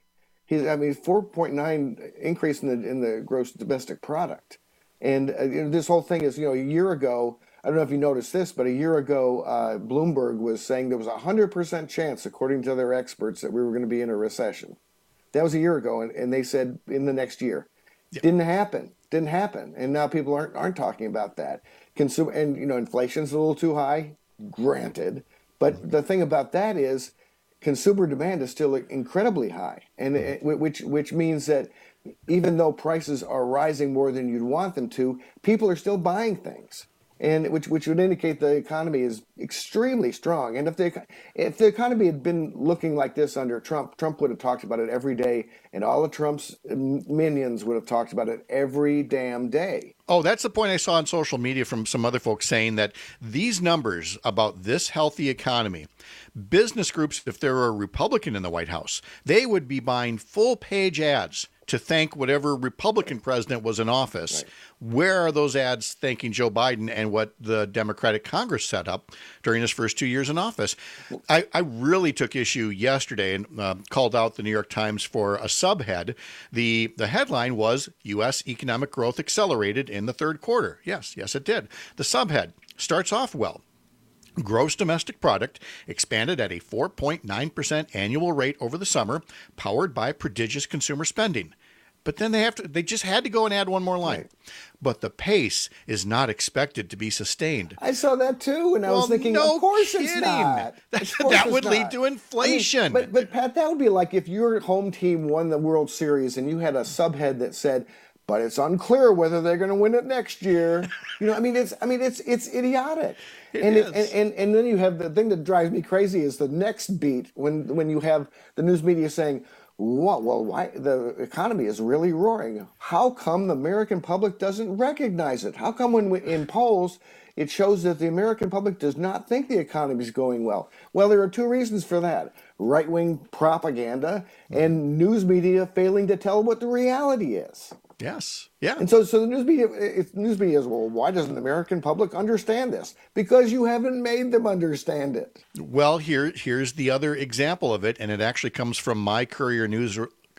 He's, I mean, four point nine increase in the in the gross domestic product, and uh, you know, this whole thing is, you know, a year ago. I don't know if you noticed this, but a year ago, uh, Bloomberg was saying there was a hundred percent chance, according to their experts, that we were going to be in a recession. That was a year ago, and, and they said in the next year. Yeah. Didn't happen. Didn't happen, and now people aren't aren't talking about that. Consumer and you know, inflation's a little too high, granted, but the thing about that is, consumer demand is still incredibly high, and it, which which means that even though prices are rising more than you'd want them to, people are still buying things, and which which would indicate the economy is extremely strong. And if the if the economy had been looking like this under Trump, Trump would have talked about it every day, and all of Trump's minions would have talked about it every damn day. Oh, that's the point I saw on social media from some other folks saying that these numbers about this healthy economy, business groups, if there were a Republican in the White House, they would be buying full page ads to thank whatever Republican president was in office. Right. Where are those ads thanking Joe Biden and what the Democratic Congress set up during his first two years in office? I, I really took issue yesterday and uh, called out the New York Times for a subhead. The, the headline was U S economic growth accelerated in the third quarter. Yes, yes, it did. The subhead starts off well. Gross domestic product expanded at a four point nine percent annual rate over the summer, powered by prodigious consumer spending. But then they have to, they just had to go and add one more line. Right. But the pace is not expected to be sustained. I saw that too, and I well, was thinking, no of course kidding. it's not. That, course that it's would not. lead to inflation. I mean, but, but Pat, that would be like if your home team won the World Series and you had a subhead that said, but it's unclear whether they're going to win it next year. You know, I mean, it's I mean, it's it's idiotic. It and, is. It, and and and then you have the thing that drives me crazy is the next beat when when you have the news media saying, "What? Well, why the economy is really roaring? How come the American public doesn't recognize it? How come when we, in polls it shows that the American public does not think the economy is going well?" Well, there are two reasons for that: right-wing propaganda and news media failing to tell what the reality is. Yes. Yeah. And so, so the news media, it's, news media is, well, why doesn't the American public understand this? Because you haven't made them understand it. Well, here, here's the other example of it, and it actually comes from my Courier News,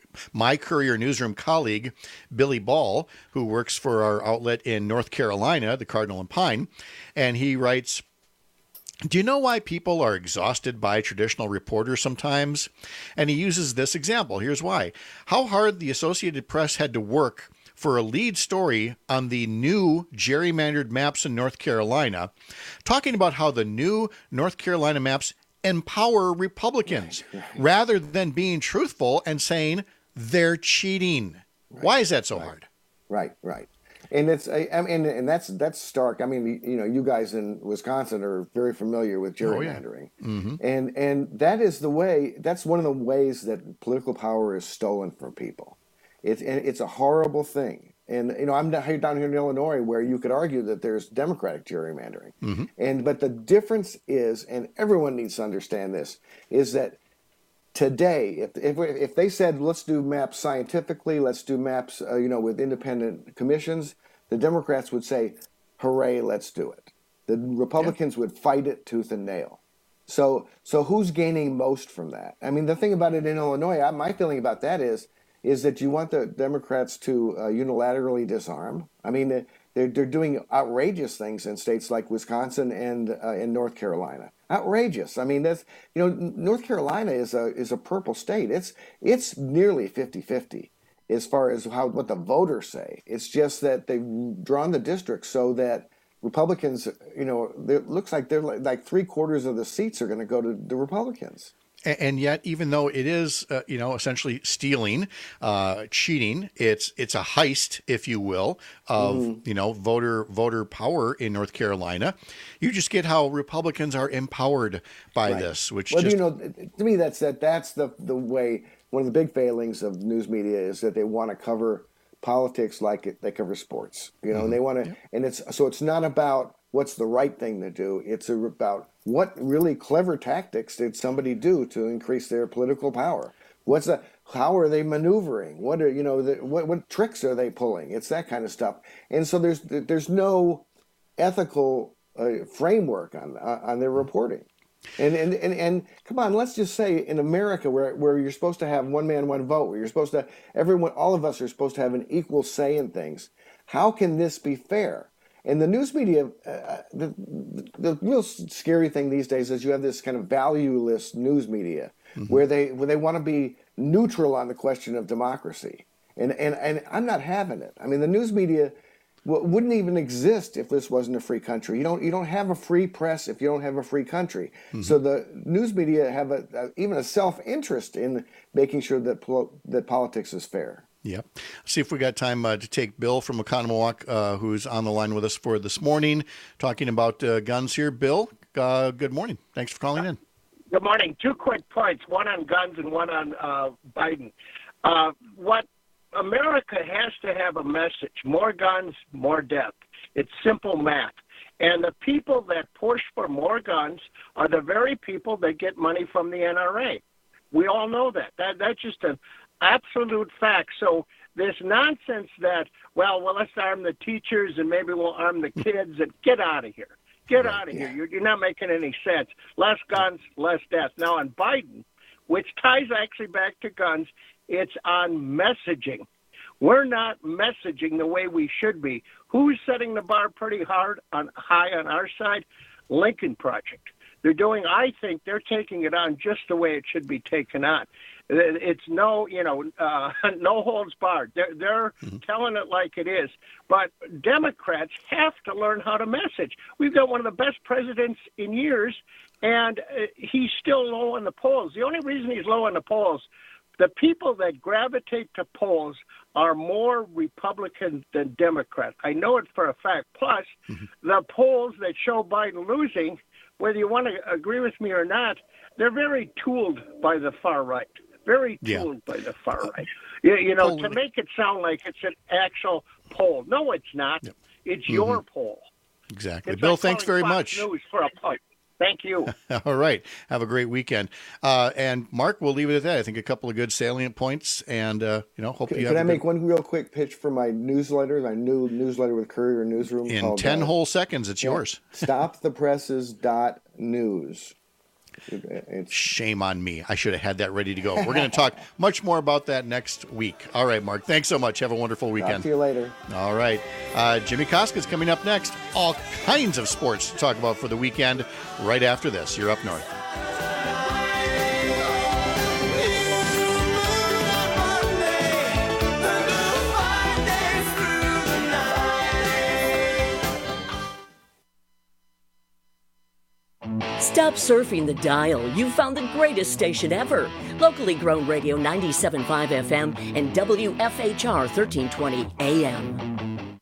my Courier Newsroom colleague, Billy Ball, who works for our outlet in North Carolina, the Cardinal and Pine, and he writes, "Do you know why people are exhausted by traditional reporters sometimes?" And he uses this example. Here's why. How hard the Associated Press had to work for a lead story on the new gerrymandered maps in North Carolina, talking about how the new North Carolina maps empower Republicans, right, right. rather than being truthful and saying they're cheating. Right. Why is that so right. hard? Right, right. And it's I mean, and that's that's stark. I mean, you know, you guys in Wisconsin are very familiar with gerrymandering, oh, yeah. mm-hmm. and and that is the way. That's one of the ways that political power is stolen from people. It's and it's a horrible thing. And you know, I'm down here in Illinois, where you could argue that there's Democratic gerrymandering, mm-hmm. and but the difference is, and everyone needs to understand this, is that today, if if, if they said let's do maps scientifically, let's do maps, uh, you know, with independent commissions, the Democrats would say, "Hooray, let's do it." The Republicans yeah. would fight it tooth and nail. So, so who's gaining most from that? I mean, the thing about it in Illinois, I, my feeling about that is, is that you want the Democrats to uh, unilaterally disarm. I mean, they're they're doing outrageous things in states like Wisconsin and uh, in North Carolina. Outrageous. I mean, that's, you know, North Carolina is a is a purple state. It's it's nearly fifty-fifty as far as how what the voters say. It's just that they've drawn the districts so that Republicans, you know, it looks like they're like, like three quarters of the seats are going to go to the Republicans. And yet, even though it is, uh, you know, essentially stealing, uh, cheating, it's it's a heist, if you will, of mm-hmm. you know voter voter power in North Carolina. You just get how Republicans are empowered by right. this, which well, just... you know, to me, that's that that's the the way. One of the big failings of news media is that they want to cover politics like it, they cover sports, you know, mm-hmm. and they want to, yeah. and it's so it's not about what's the right thing to do. It's about what really clever tactics did somebody do to increase their political power? What's the, how are they maneuvering? What are, you know, the, what, what tricks are they pulling? It's that kind of stuff. And so there's, there's no ethical uh, framework on, on their reporting. And, and and and come on, let's just say in America, where where you're supposed to have one man, one vote, where you're supposed to everyone, all of us are supposed to have an equal say in things. How can this be fair? And the news media, uh, the the real scary thing these days is you have this kind of valueless news media, mm-hmm. where they where they want to be neutral on the question of democracy, and and and I'm not having it. I mean, the news media wouldn't even exist if this wasn't a free country. You don't you don't have a free press if you don't have a free country. Mm-hmm. So the news media have a, a even a self-interest in making sure that pol- that politics is fair. Yep. See if we got time uh, to take Bill from Oconomowoc, uh, who's on the line with us for this morning, talking about uh, guns here. Bill, uh, good morning. Thanks for calling in. Good morning. Two quick points, one on guns and one on uh, Biden. Uh, what America has to have a message: more guns, more death. It's simple math. And the people that push for more guns are the very people that get money from the N R A. We all know that. That that's just an absolute fact. So this nonsense that, well, well, let's arm the teachers and maybe we'll arm the kids, and get out of here. Get right. out of here. You're, you're not making any sense. Less guns, less death. Now on Biden, which ties actually back to guns, it's on messaging. We're not messaging the way we should be. Who's setting the bar pretty hard on high on our side? Lincoln Project. They're doing, I think they're taking it on just the way it should be taken on. It's no, you know, uh, no holds barred. They're, they're mm-hmm. telling it like it is. But Democrats have to learn how to message. We've got one of the best presidents in years, and uh, he's still low in the polls. The only reason he's low in the polls, the people that gravitate to polls are more Republican than Democrat. I know it for a fact. Plus, mm-hmm. the polls that show Biden losing, whether you want to agree with me or not, they're very tooled by the far right. Very tooled yeah. by the far right. You, you know, poll to make it sound like it's an actual poll. No, it's not. Yep. It's mm-hmm. your poll. Exactly. It's Bill, like thanks very Fox much. News for a point. Thank you. All right. Have a great weekend. Uh, and Mark, we'll leave it at that. I think a couple of good salient points, and uh, you know, hope can, you can have. Can I make good... one real quick pitch for my newsletter? My new newsletter with Courier Newsroom. In called, ten uh, whole seconds, it's yeah, yours. stop the presses dot news. It's... Shame on me. I should have had that ready to go. We're going to talk much more about that next week. All right, Mark. Thanks so much. Have a wonderful weekend. Talk to you later. All right. Uh, Jimmy Koska's coming up next. All kinds of sports to talk about for the weekend right after this. You're Up North. Stop surfing the dial. You've found the greatest station ever. Locally grown radio ninety-seven point five F M and W F H R thirteen twenty A M.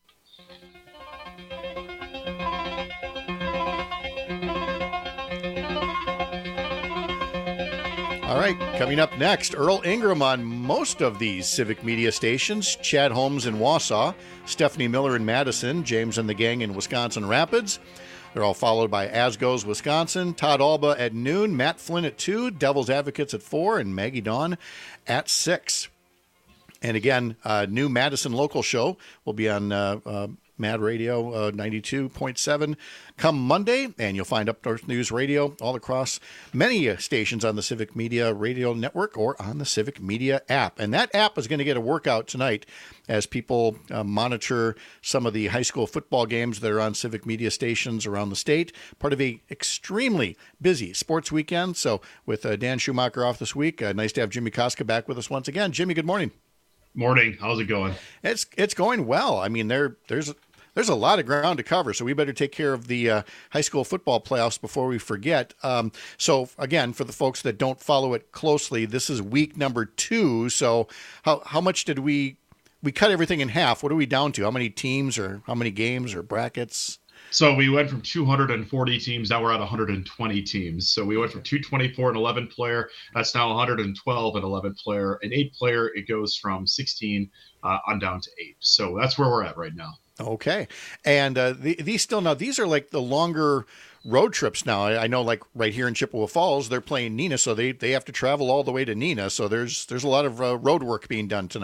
All right, coming up next, Earl Ingram on most of these civic media stations, Chad Holmes in Wausau, Stephanie Miller in Madison, James and the gang in Wisconsin Rapids. They're all followed by As Goes Wisconsin, Todd Alba at noon, Matt Flynn at two, Devil's Advocates at four, and Maggie Dawn at six. And again, uh, new Madison local show will be on uh, uh, Mad Radio uh, ninety-two point seven come Monday, and you'll find Up North News Radio all across many uh, stations on the Civic Media Radio Network or on the Civic Media app. And that app is going to get a workout tonight as people uh, monitor some of the high school football games that are on Civic Media stations around the state, part of a extremely busy sports weekend. So with uh, Dan Schumacher off this week, uh, nice to have Jimmy Koska back with us once again. Jimmy, good morning. Morning. How's it going? It's it's going well. I mean, there there's there's a lot of ground to cover, so we better take care of the uh, high school football playoffs before we forget. Um, so again, for the folks that don't follow it closely, this is week number two. So how how much did we we cut everything in half? What are we down to? How many teams or how many games or brackets? So we went from two hundred forty teams, now we're at one hundred twenty teams. So we went from two twenty-four and eleven player, that's now one hundred twelve and eleven player. And eight player, it goes from sixteen uh, on down to eight. So that's where we're at right now. Okay. And uh, the, these still, now these are like the longer road trips now. I, I know like right here in Chippewa Falls, they're playing Neenah, so they, they have to travel all the way to Neenah. So there's there's a lot of uh, road work being done tonight.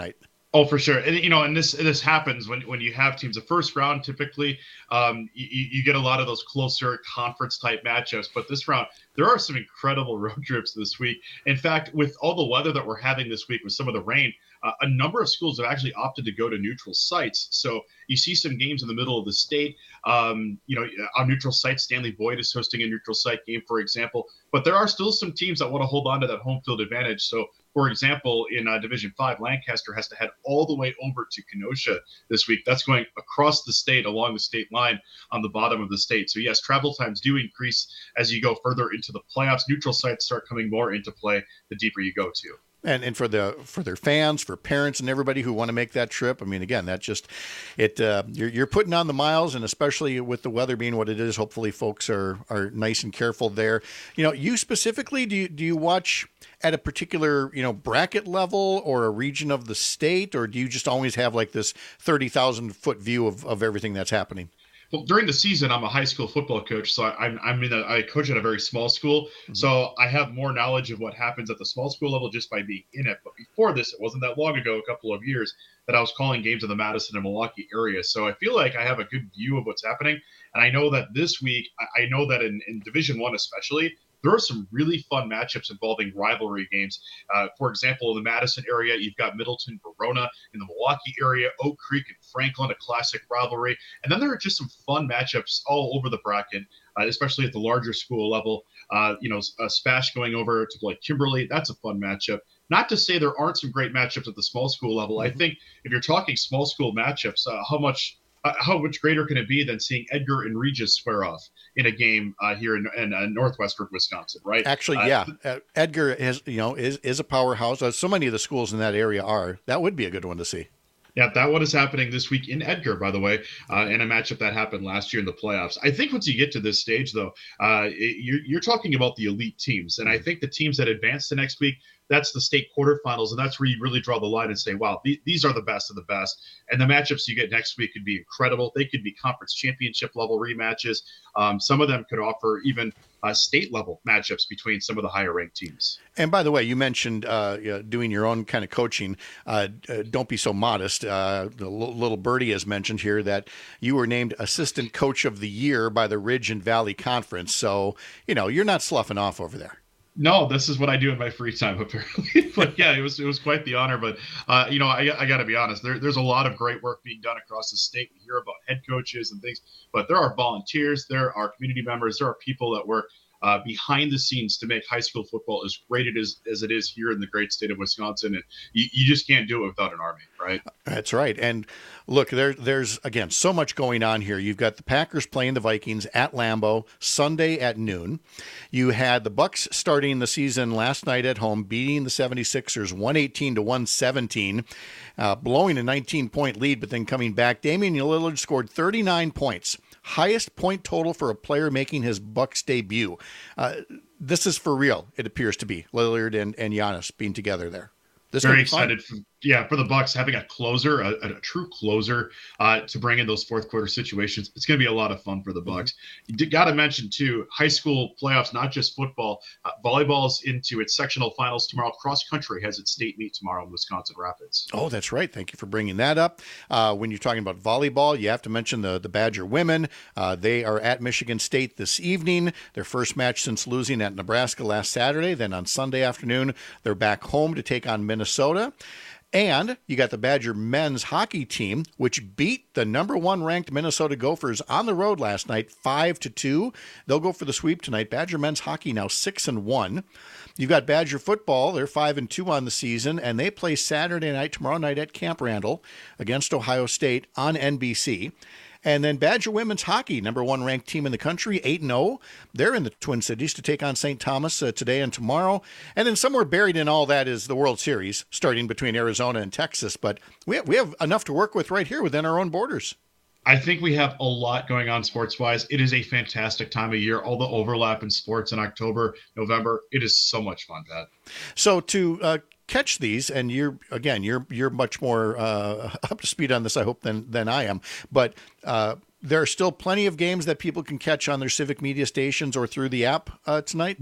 Oh, for sure. And, you know, and this this happens when, when you have teams. The first round, typically, um, you, you get a lot of those closer conference-type matchups. But this round, there are some incredible road trips this week. In fact, with all the weather that we're having this week, with some of the rain, uh, a number of schools have actually opted to go to neutral sites. So you see some games in the middle of the state. Um, you know, on neutral sites, Stanley Boyd is hosting a neutral site game, for example. But there are still some teams that want to hold on to that home field advantage. So, for example, in uh, Division Five, Lancaster has to head all the way over to Kenosha this week. That's going across the state, along the state line on the bottom of the state. So, yes, travel times do increase as you go further into the playoffs. Neutral sites start coming more into play the deeper you go to. And and for the for their fans, for parents, and everybody who want to make that trip, I mean, again, that just it uh, you're you're putting on the miles, and especially with the weather being what it is, hopefully folks are are nice and careful there. You know, you specifically, do you do you watch at a particular you know bracket level or a region of the state, or do you just always have like this thirty thousand foot view of of everything that's happening? Well, during the season, I'm a high school football coach, so I'm I'm in a, I coach at a very small school, mm-hmm. so I have more knowledge of what happens at the small school level just by being in it. But before this, it wasn't that long ago, a couple of years, that I was calling games in the Madison and Milwaukee area. So I feel like I have a good view of what's happening, and I know that this week, I know that in, in Division One especially, there are some really fun matchups involving rivalry games. Uh, for example, in the Madison area, you've got Middleton, Verona. In the Milwaukee area, Oak Creek and Franklin, a classic rivalry. And then there are just some fun matchups all over the bracket, uh, especially at the larger school level. Uh, you know, uh, Spash going over to play Kimberly, that's a fun matchup. Not to say there aren't some great matchups at the small school level. Mm-hmm. I think if you're talking small school matchups, uh, how much Uh, how much greater can it be than seeing Edgar and Regis square off in a game uh, here in, in uh, northwestern Wisconsin, right? Actually, uh, yeah. Uh, Edgar is, you know, is, is a powerhouse. Uh, so many of the schools in that area are. That would be a good one to see. Yeah, that one is happening this week in Edgar, by the way, uh, in a matchup that happened last year in the playoffs. I think once you get to this stage, though, uh, it, you're, you're talking about the elite teams. And I think the teams that advance to next week, that's the state quarterfinals, and that's where you really draw the line and say, wow, th- these are the best of the best. And the matchups you get next week could be incredible. They could be conference championship level rematches. Um, some of them could offer even uh, state level matchups between some of the higher ranked teams. And by the way, you mentioned uh, you know, doing your own kind of coaching. Uh, uh, don't be so modest. Uh, the l- little birdie has mentioned here that you were named assistant coach of the year by the Ridge and Valley Conference. So, you know, you're not sloughing off over there. No, this is what I do in my free time, apparently. But yeah, it was it was quite the honor. But uh, you know, I, I got to be honest. There, there's a lot of great work being done across the state. We hear about head coaches and things, but there are volunteers, there are community members, there are people that work uh, behind the scenes to make high school football as great it is as it is here in the great state of Wisconsin. And you, you just can't do it without an army, right? That's right. And look, there, there's, again, so much going on here. You've got the Packers playing the Vikings at Lambeau Sunday at noon. You had the Bucks starting the season last night at home, beating the seventy-sixers one eighteen to one seventeen, uh, blowing a nineteen-point lead, but then coming back. Damian Lillard scored thirty-nine points, highest point total for a player making his Bucks debut. Uh, this is for real, it appears to be, Lillard and, and Giannis being together there. This Very excited, for, yeah, for the Bucks having a closer, a, a true closer, uh, to bring in those fourth quarter situations. It's going to be a lot of fun for the Bucks. You got to mention too, high school playoffs, not just football. Uh, volleyball's into its sectional finals tomorrow. Cross country has its state meet tomorrow in Wisconsin Rapids. Oh, that's right. Thank you for bringing that up. Uh, when you're talking about volleyball, you have to mention the the Badger women. Uh, they are at Michigan State this evening. Their first match since losing at Nebraska last Saturday. Then on Sunday afternoon, they're back home to take on Minnesota. Minnesota. And you got the Badger men's hockey team, which beat the number one ranked Minnesota Gophers on the road last night, five to two. They'll go for the sweep tonight. Badger men's hockey now six and one. You've got Badger football. They're five and two on the season, and they play Saturday night, tomorrow night at Camp Randall against Ohio State on N B C. And then Badger women's hockey, number one ranked team in the country, eight and oh. They're in the Twin Cities to take on Saint Thomas uh, today and tomorrow. And then somewhere buried in all that is the World Series, starting between Arizona and Texas. But we have, we have enough to work with right here within our own borders. I think we have a lot going on sports-wise. It is a fantastic time of year. All the overlap in sports in October, November. It is so much fun, Pat. So to uh, catch these, and you're again, you're you're much more uh, up to speed on this, I hope, than than I am. But uh, there are still plenty of games that people can catch on their civic media stations or through the app uh, tonight.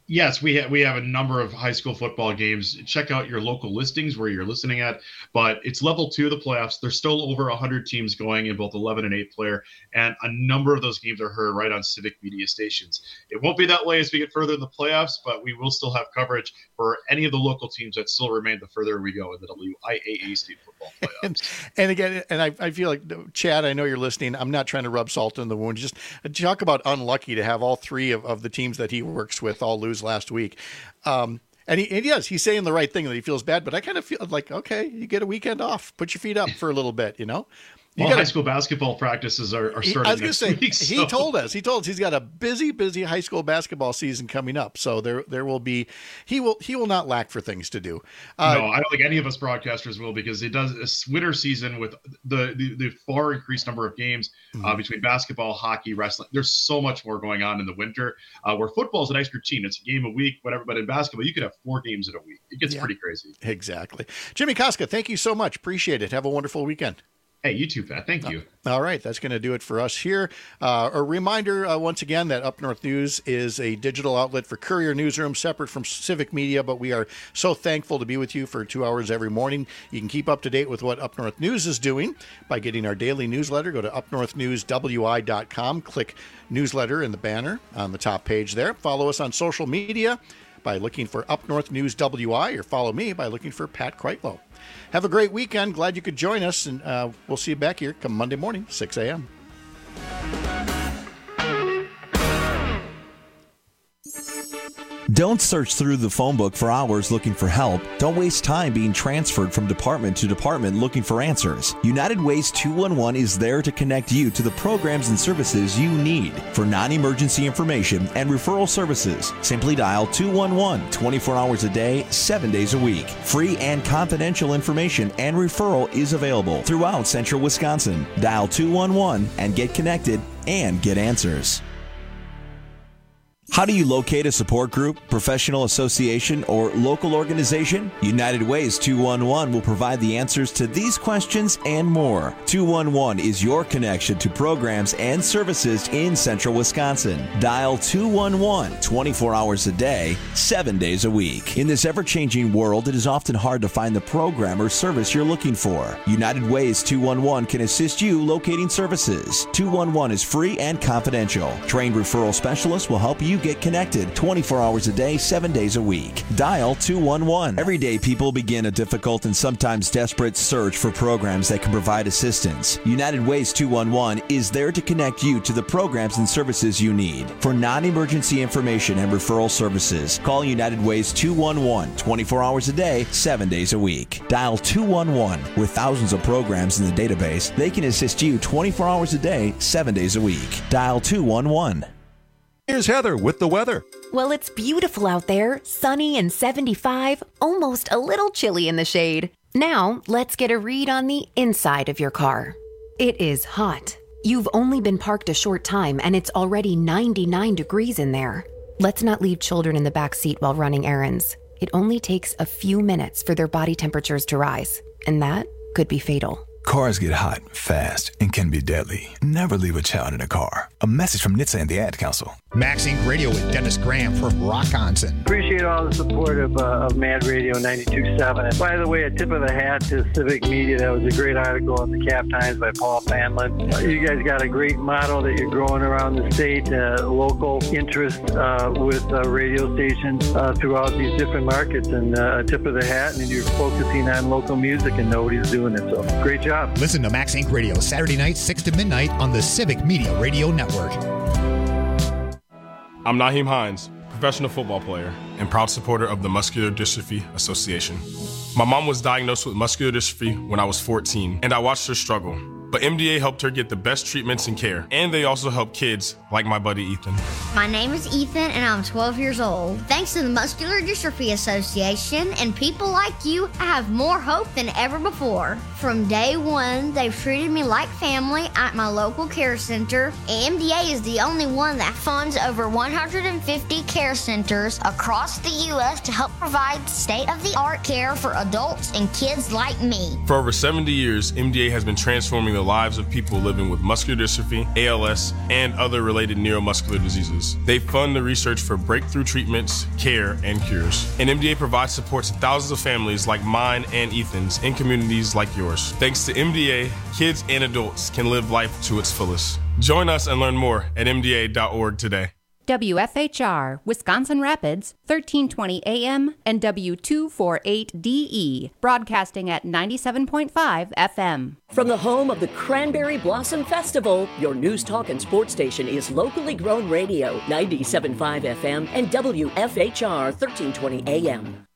Yes, we have we have a number of high school football games. Check out your local listings where you're listening at. But it's level two of the playoffs. There's still over one hundred teams going in both eleven and eight player, and a number of those games are heard right on Civic Media stations. It won't be that way as we get further in the playoffs, but we will still have coverage for any of the local teams that still remain the further we go in the W I A A state football playoffs. And, and again, and I, I feel like, Chad, I know you're listening. I'm not trying to rub salt in the wound. Just talk about unlucky to have all three of, of the teams that he works with all lose last week. Um, and he, and he does. He's saying the right thing that he feels bad, but I kind of feel like, okay, you get a weekend off. Put your feet up for a little bit, you know? You well, gotta, high school basketball practices are, are starting I was next say, week. He so. told us. He told us he's got a busy, busy high school basketball season coming up. So there, there will be. He will. He will not lack for things to do. Uh, no, I don't think any of us broadcasters will, because it does a winter season with the the, the far increased number of games mm-hmm. uh, between basketball, hockey, wrestling. There's so much more going on in the winter. Uh, where football is an extra routine. It's a game a week, whatever. But in basketball, you could have four games in a week. It gets yeah, pretty crazy. Exactly. Jimmy Koska, thank you so much. Appreciate it. Have a wonderful weekend. Hey, you too, Pat. Thank you. All right. That's going to do it for us here. Uh, a reminder, uh, once again, that Up North News is a digital outlet for Courier Newsroom, separate from Civic Media, but we are so thankful to be with you for two hours every morning. You can keep up to date with what Up North News is doing by getting our daily newsletter. Go to up north news w i dot com, click newsletter in the banner on the top page there. Follow us on social media by looking for Up North News W I, or follow me by looking for Pat Kreitlow. Have a great weekend. Glad you could join us, and uh, we'll see you back here come Monday morning, six a.m. Don't search through the phone book for hours looking for help. Don't waste time being transferred from department to department looking for answers. United Ways two one one is there to connect you to the programs and services you need. For non-emergency information and referral services, simply dial two one one twenty-four hours a day, seven days a week. Free and confidential information and referral is available throughout central Wisconsin. Dial two one one and get connected and get answers. How do you locate a support group, professional association, or local organization? United Ways two one one will provide the answers to these questions and more. two one one is your connection to programs and services in central Wisconsin. Dial two one one twenty-four hours a day, seven days a week. In this ever-changing world, it is often hard to find the program or service you're looking for. United Ways two one one can assist you locating services. two one one is free and confidential. Trained referral specialists will help you get connected twenty-four hours a day, seven days a week. Dial two one one. Every day, people begin a difficult and sometimes desperate search for programs that can provide assistance. United Ways two one one is there to connect you to the programs and services you need. For non-emergency information and referral services, call United Ways two one one twenty-four hours a day, seven days a week. Dial two one one. With thousands of programs in the database, they can assist you twenty-four hours a day, seven days a week. Dial two one one. Here's Heather with the weather. Well, it's beautiful out there, sunny and seventy-five, almost a little chilly in the shade. Now, let's get a read on the inside of your car. It is hot. You've only been parked a short time and it's already ninety-nine degrees in there. Let's not leave children in the back seat while running errands. It only takes a few minutes for their body temperatures to rise, and that could be fatal. Cars get hot, fast, and can be deadly. Never leave a child in a car. A message from N H T S A and the Ad Council. Max Incorporated. Radio with Dennis Graham from Rockonson. Appreciate all the support of, uh, of Mad Radio ninety-two point seven. And by the way, a tip of the hat to Civic Media. That was a great article in the Cap Times by Paul Fanlin. Uh, you guys got a great model that you're growing around the state, uh, local interest uh, with uh, radio stations uh, throughout these different markets. And uh, a tip of the hat, and you're focusing on local music, and nobody's doing it. So great job. Listen to Max Incorporated. Radio, Saturday night, six to midnight on the Civic Media Radio Network. I'm Naheem Hines, professional football player and proud supporter of the Muscular Dystrophy Association. My mom was diagnosed with muscular dystrophy when I was fourteen, and I watched her struggle. But M D A helped her get the best treatments and care, and they also help kids like my buddy Ethan. My name is Ethan, and I'm twelve years old. Thanks to the Muscular Dystrophy Association and people like you, I have more hope than ever before. From day one, they've treated me like family at my local care center. M D A is the only one that funds over one hundred fifty care centers across the U S to help provide state-of-the-art care for adults and kids like me. For over seventy years, M D A has been transforming the lives of people living with muscular dystrophy, A L S, and other related neuromuscular diseases. They fund the research for breakthrough treatments, care, and cures. And M D A provides support to thousands of families like mine and Ethan's in communities like yours. Thanks to M D A, kids and adults can live life to its fullest. Join us and learn more at M D A dot org today. W F H R, Wisconsin Rapids, thirteen twenty A M and W two forty-eight D E, broadcasting at ninety-seven point five F M. From the home of the Cranberry Blossom Festival, your news talk and sports station is locally grown radio, ninety-seven point five F M and W F H R, thirteen twenty A M.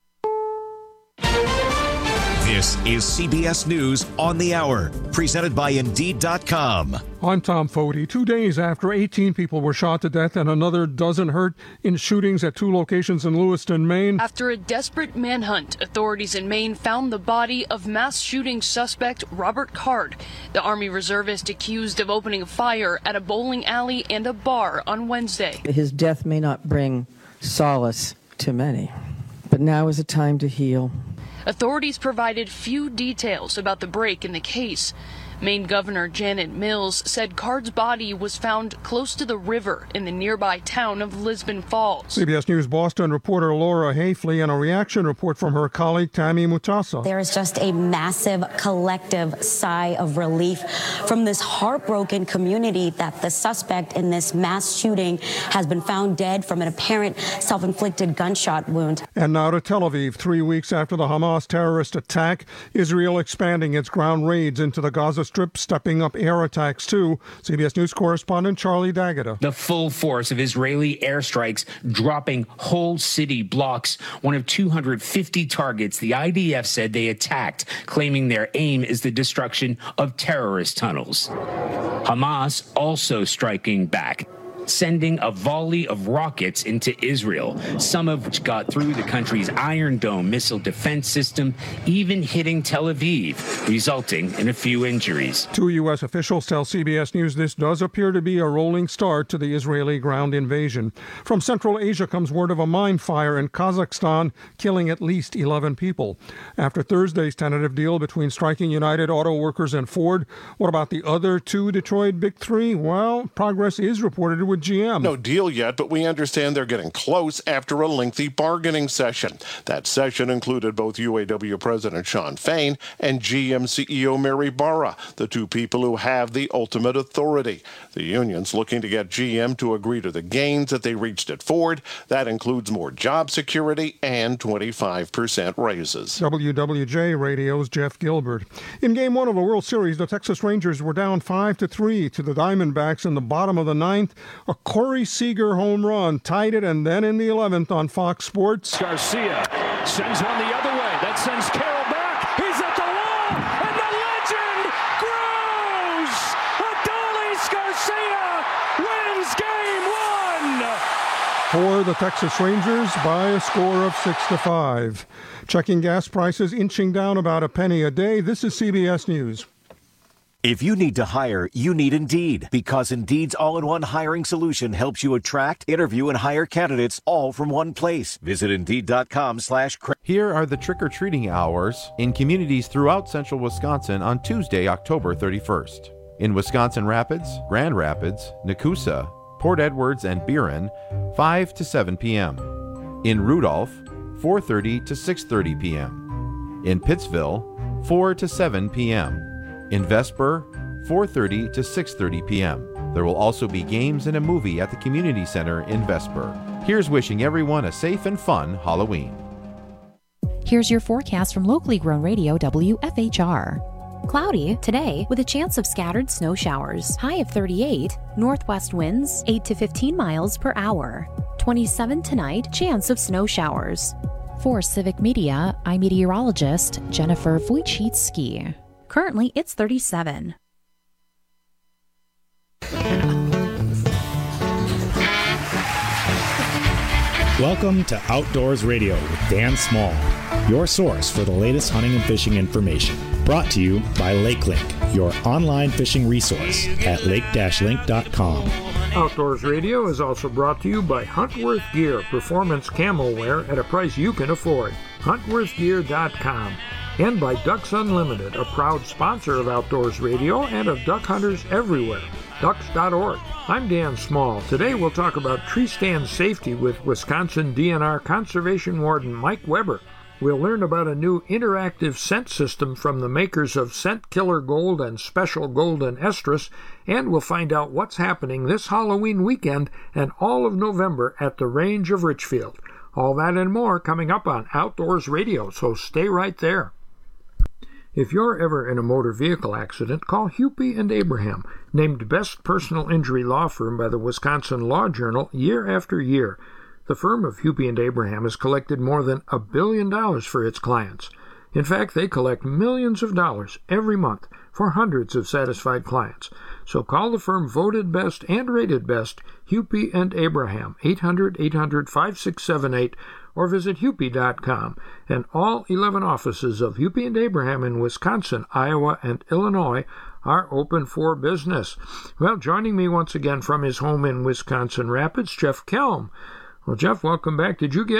This is C B S News on the Hour, presented by Indeed dot com. I'm Tom Foti. Two days after eighteen people were shot to death and another dozen hurt in shootings at two locations in Lewiston, Maine. After a desperate manhunt, authorities in Maine found the body of mass shooting suspect Robert Card, the Army reservist accused of opening a fire at a bowling alley and a bar on Wednesday. His death may not bring solace to many, but now is a time to heal. Authorities provided few details about the break in the case. Maine Governor Janet Mills said Card's body was found close to the river in the nearby town of Lisbon Falls. C B S News Boston reporter Laura Hafley and a reaction report from her colleague Tammy Mutasa. There is just a massive collective sigh of relief from this heartbroken community that the suspect in this mass shooting has been found dead from an apparent self-inflicted gunshot wound. And now to Tel Aviv. Three weeks after the Hamas terrorist attack, Israel expanding its ground raids into the Gaza Strip, stepping up air attacks too. C B S News correspondent Charlie D'Agata. The full force of Israeli airstrikes dropping whole city blocks. One of two hundred fifty targets the I D F said they attacked, claiming their aim is the destruction of terrorist tunnels. Hamas also striking back, sending a volley of rockets into Israel, some of which got through the country's Iron Dome missile defense system, even hitting Tel Aviv, resulting in a few injuries. Two U S officials tell C B S News this does appear to be a rolling start to the Israeli ground invasion. From Central Asia comes word of a mine fire in Kazakhstan, killing at least eleven people. After Thursday's tentative deal between striking United Auto Workers and Ford, what about the other two Detroit Big Three? Well, progress is reported with G M. No deal yet, but we understand they're getting close after a lengthy bargaining session. That session included both U A W President Shawn Fain and G M C E O Mary Barra, the two people who have the ultimate authority. The union's looking to get G M to agree to the gains that they reached at Ford. That includes more job security and twenty-five percent raises. W W J Radio's Jeff Gilbert. In Game One of the World Series, the Texas Rangers were down five to three to the Diamondbacks in the bottom of the ninth. A Corey Seager home run tied it, and then in the eleventh on Fox Sports, Garcia sends one the other way. That sends Carroll back. He's at the wall, and the legend grows. Adolis Garcia wins Game One for the Texas Rangers by a score of six to five. Checking gas prices inching down about a penny a day. This is C B S News. If you need to hire, you need Indeed, because Indeed's all-in-one hiring solution helps you attract, interview, and hire candidates all from one place. Visit Indeed.com slash cra- Here are the trick-or-treating hours in communities throughout central Wisconsin on Tuesday, October thirty-first. In Wisconsin Rapids, Grand Rapids, Nakusa, Port Edwards, and Buren, five to seven p.m. In Rudolph, four thirty to six thirty p.m. In Pittsville, four to seven p.m. In Vesper, four thirty to six thirty p.m. There will also be games and a movie at the Community Center in Vesper. Here's wishing everyone a safe and fun Halloween. Here's your forecast from locally grown radio W F H R. Cloudy today with a chance of scattered snow showers. High of thirty-eight. Northwest winds eight to fifteen miles per hour. twenty-seven tonight. Chance of snow showers. For Civic Media, I'm meteorologist Jennifer Wojcicki. Currently, it's thirty-seven. Welcome to Outdoors Radio with Dan Small, your source for the latest hunting and fishing information. Brought to you by LakeLink, your online fishing resource at lake dash link dot com. Outdoors Radio is also brought to you by Huntworth Gear, performance camo wear at a price you can afford. Huntworth Gear dot com. and by Ducks Unlimited, a proud sponsor of Outdoors Radio and of duck hunters everywhere. ducks dot org. I'm Dan Small. Today we'll talk about tree stand safety with Wisconsin D N R Conservation Warden Mike Weber. We'll learn about a new interactive scent system from the makers of Scent Killer Gold and Special Golden Estrus, and we'll find out what's happening this Halloween weekend and all of November at the Range of Richfield. All that and more coming up on Outdoors Radio, so stay right there. If you're ever in a motor vehicle accident, call Hupy and Abraham, named Best Personal Injury Law Firm by the Wisconsin Law Journal year after year. The firm of Hupy and Abraham has collected more than a billion dollars for its clients. In fact, they collect millions of dollars every month for hundreds of satisfied clients. So call the firm voted best and rated best, Hupy and Abraham, eight hundred, eight hundred, five six seven eight, or visit hupy dot com. And all eleven offices of Hupy and Abraham in Wisconsin, Iowa, and Illinois are open for business. Well, joining me once again from his home in Wisconsin Rapids, Jeff Kelm. Well, Jeff, welcome back. Did you get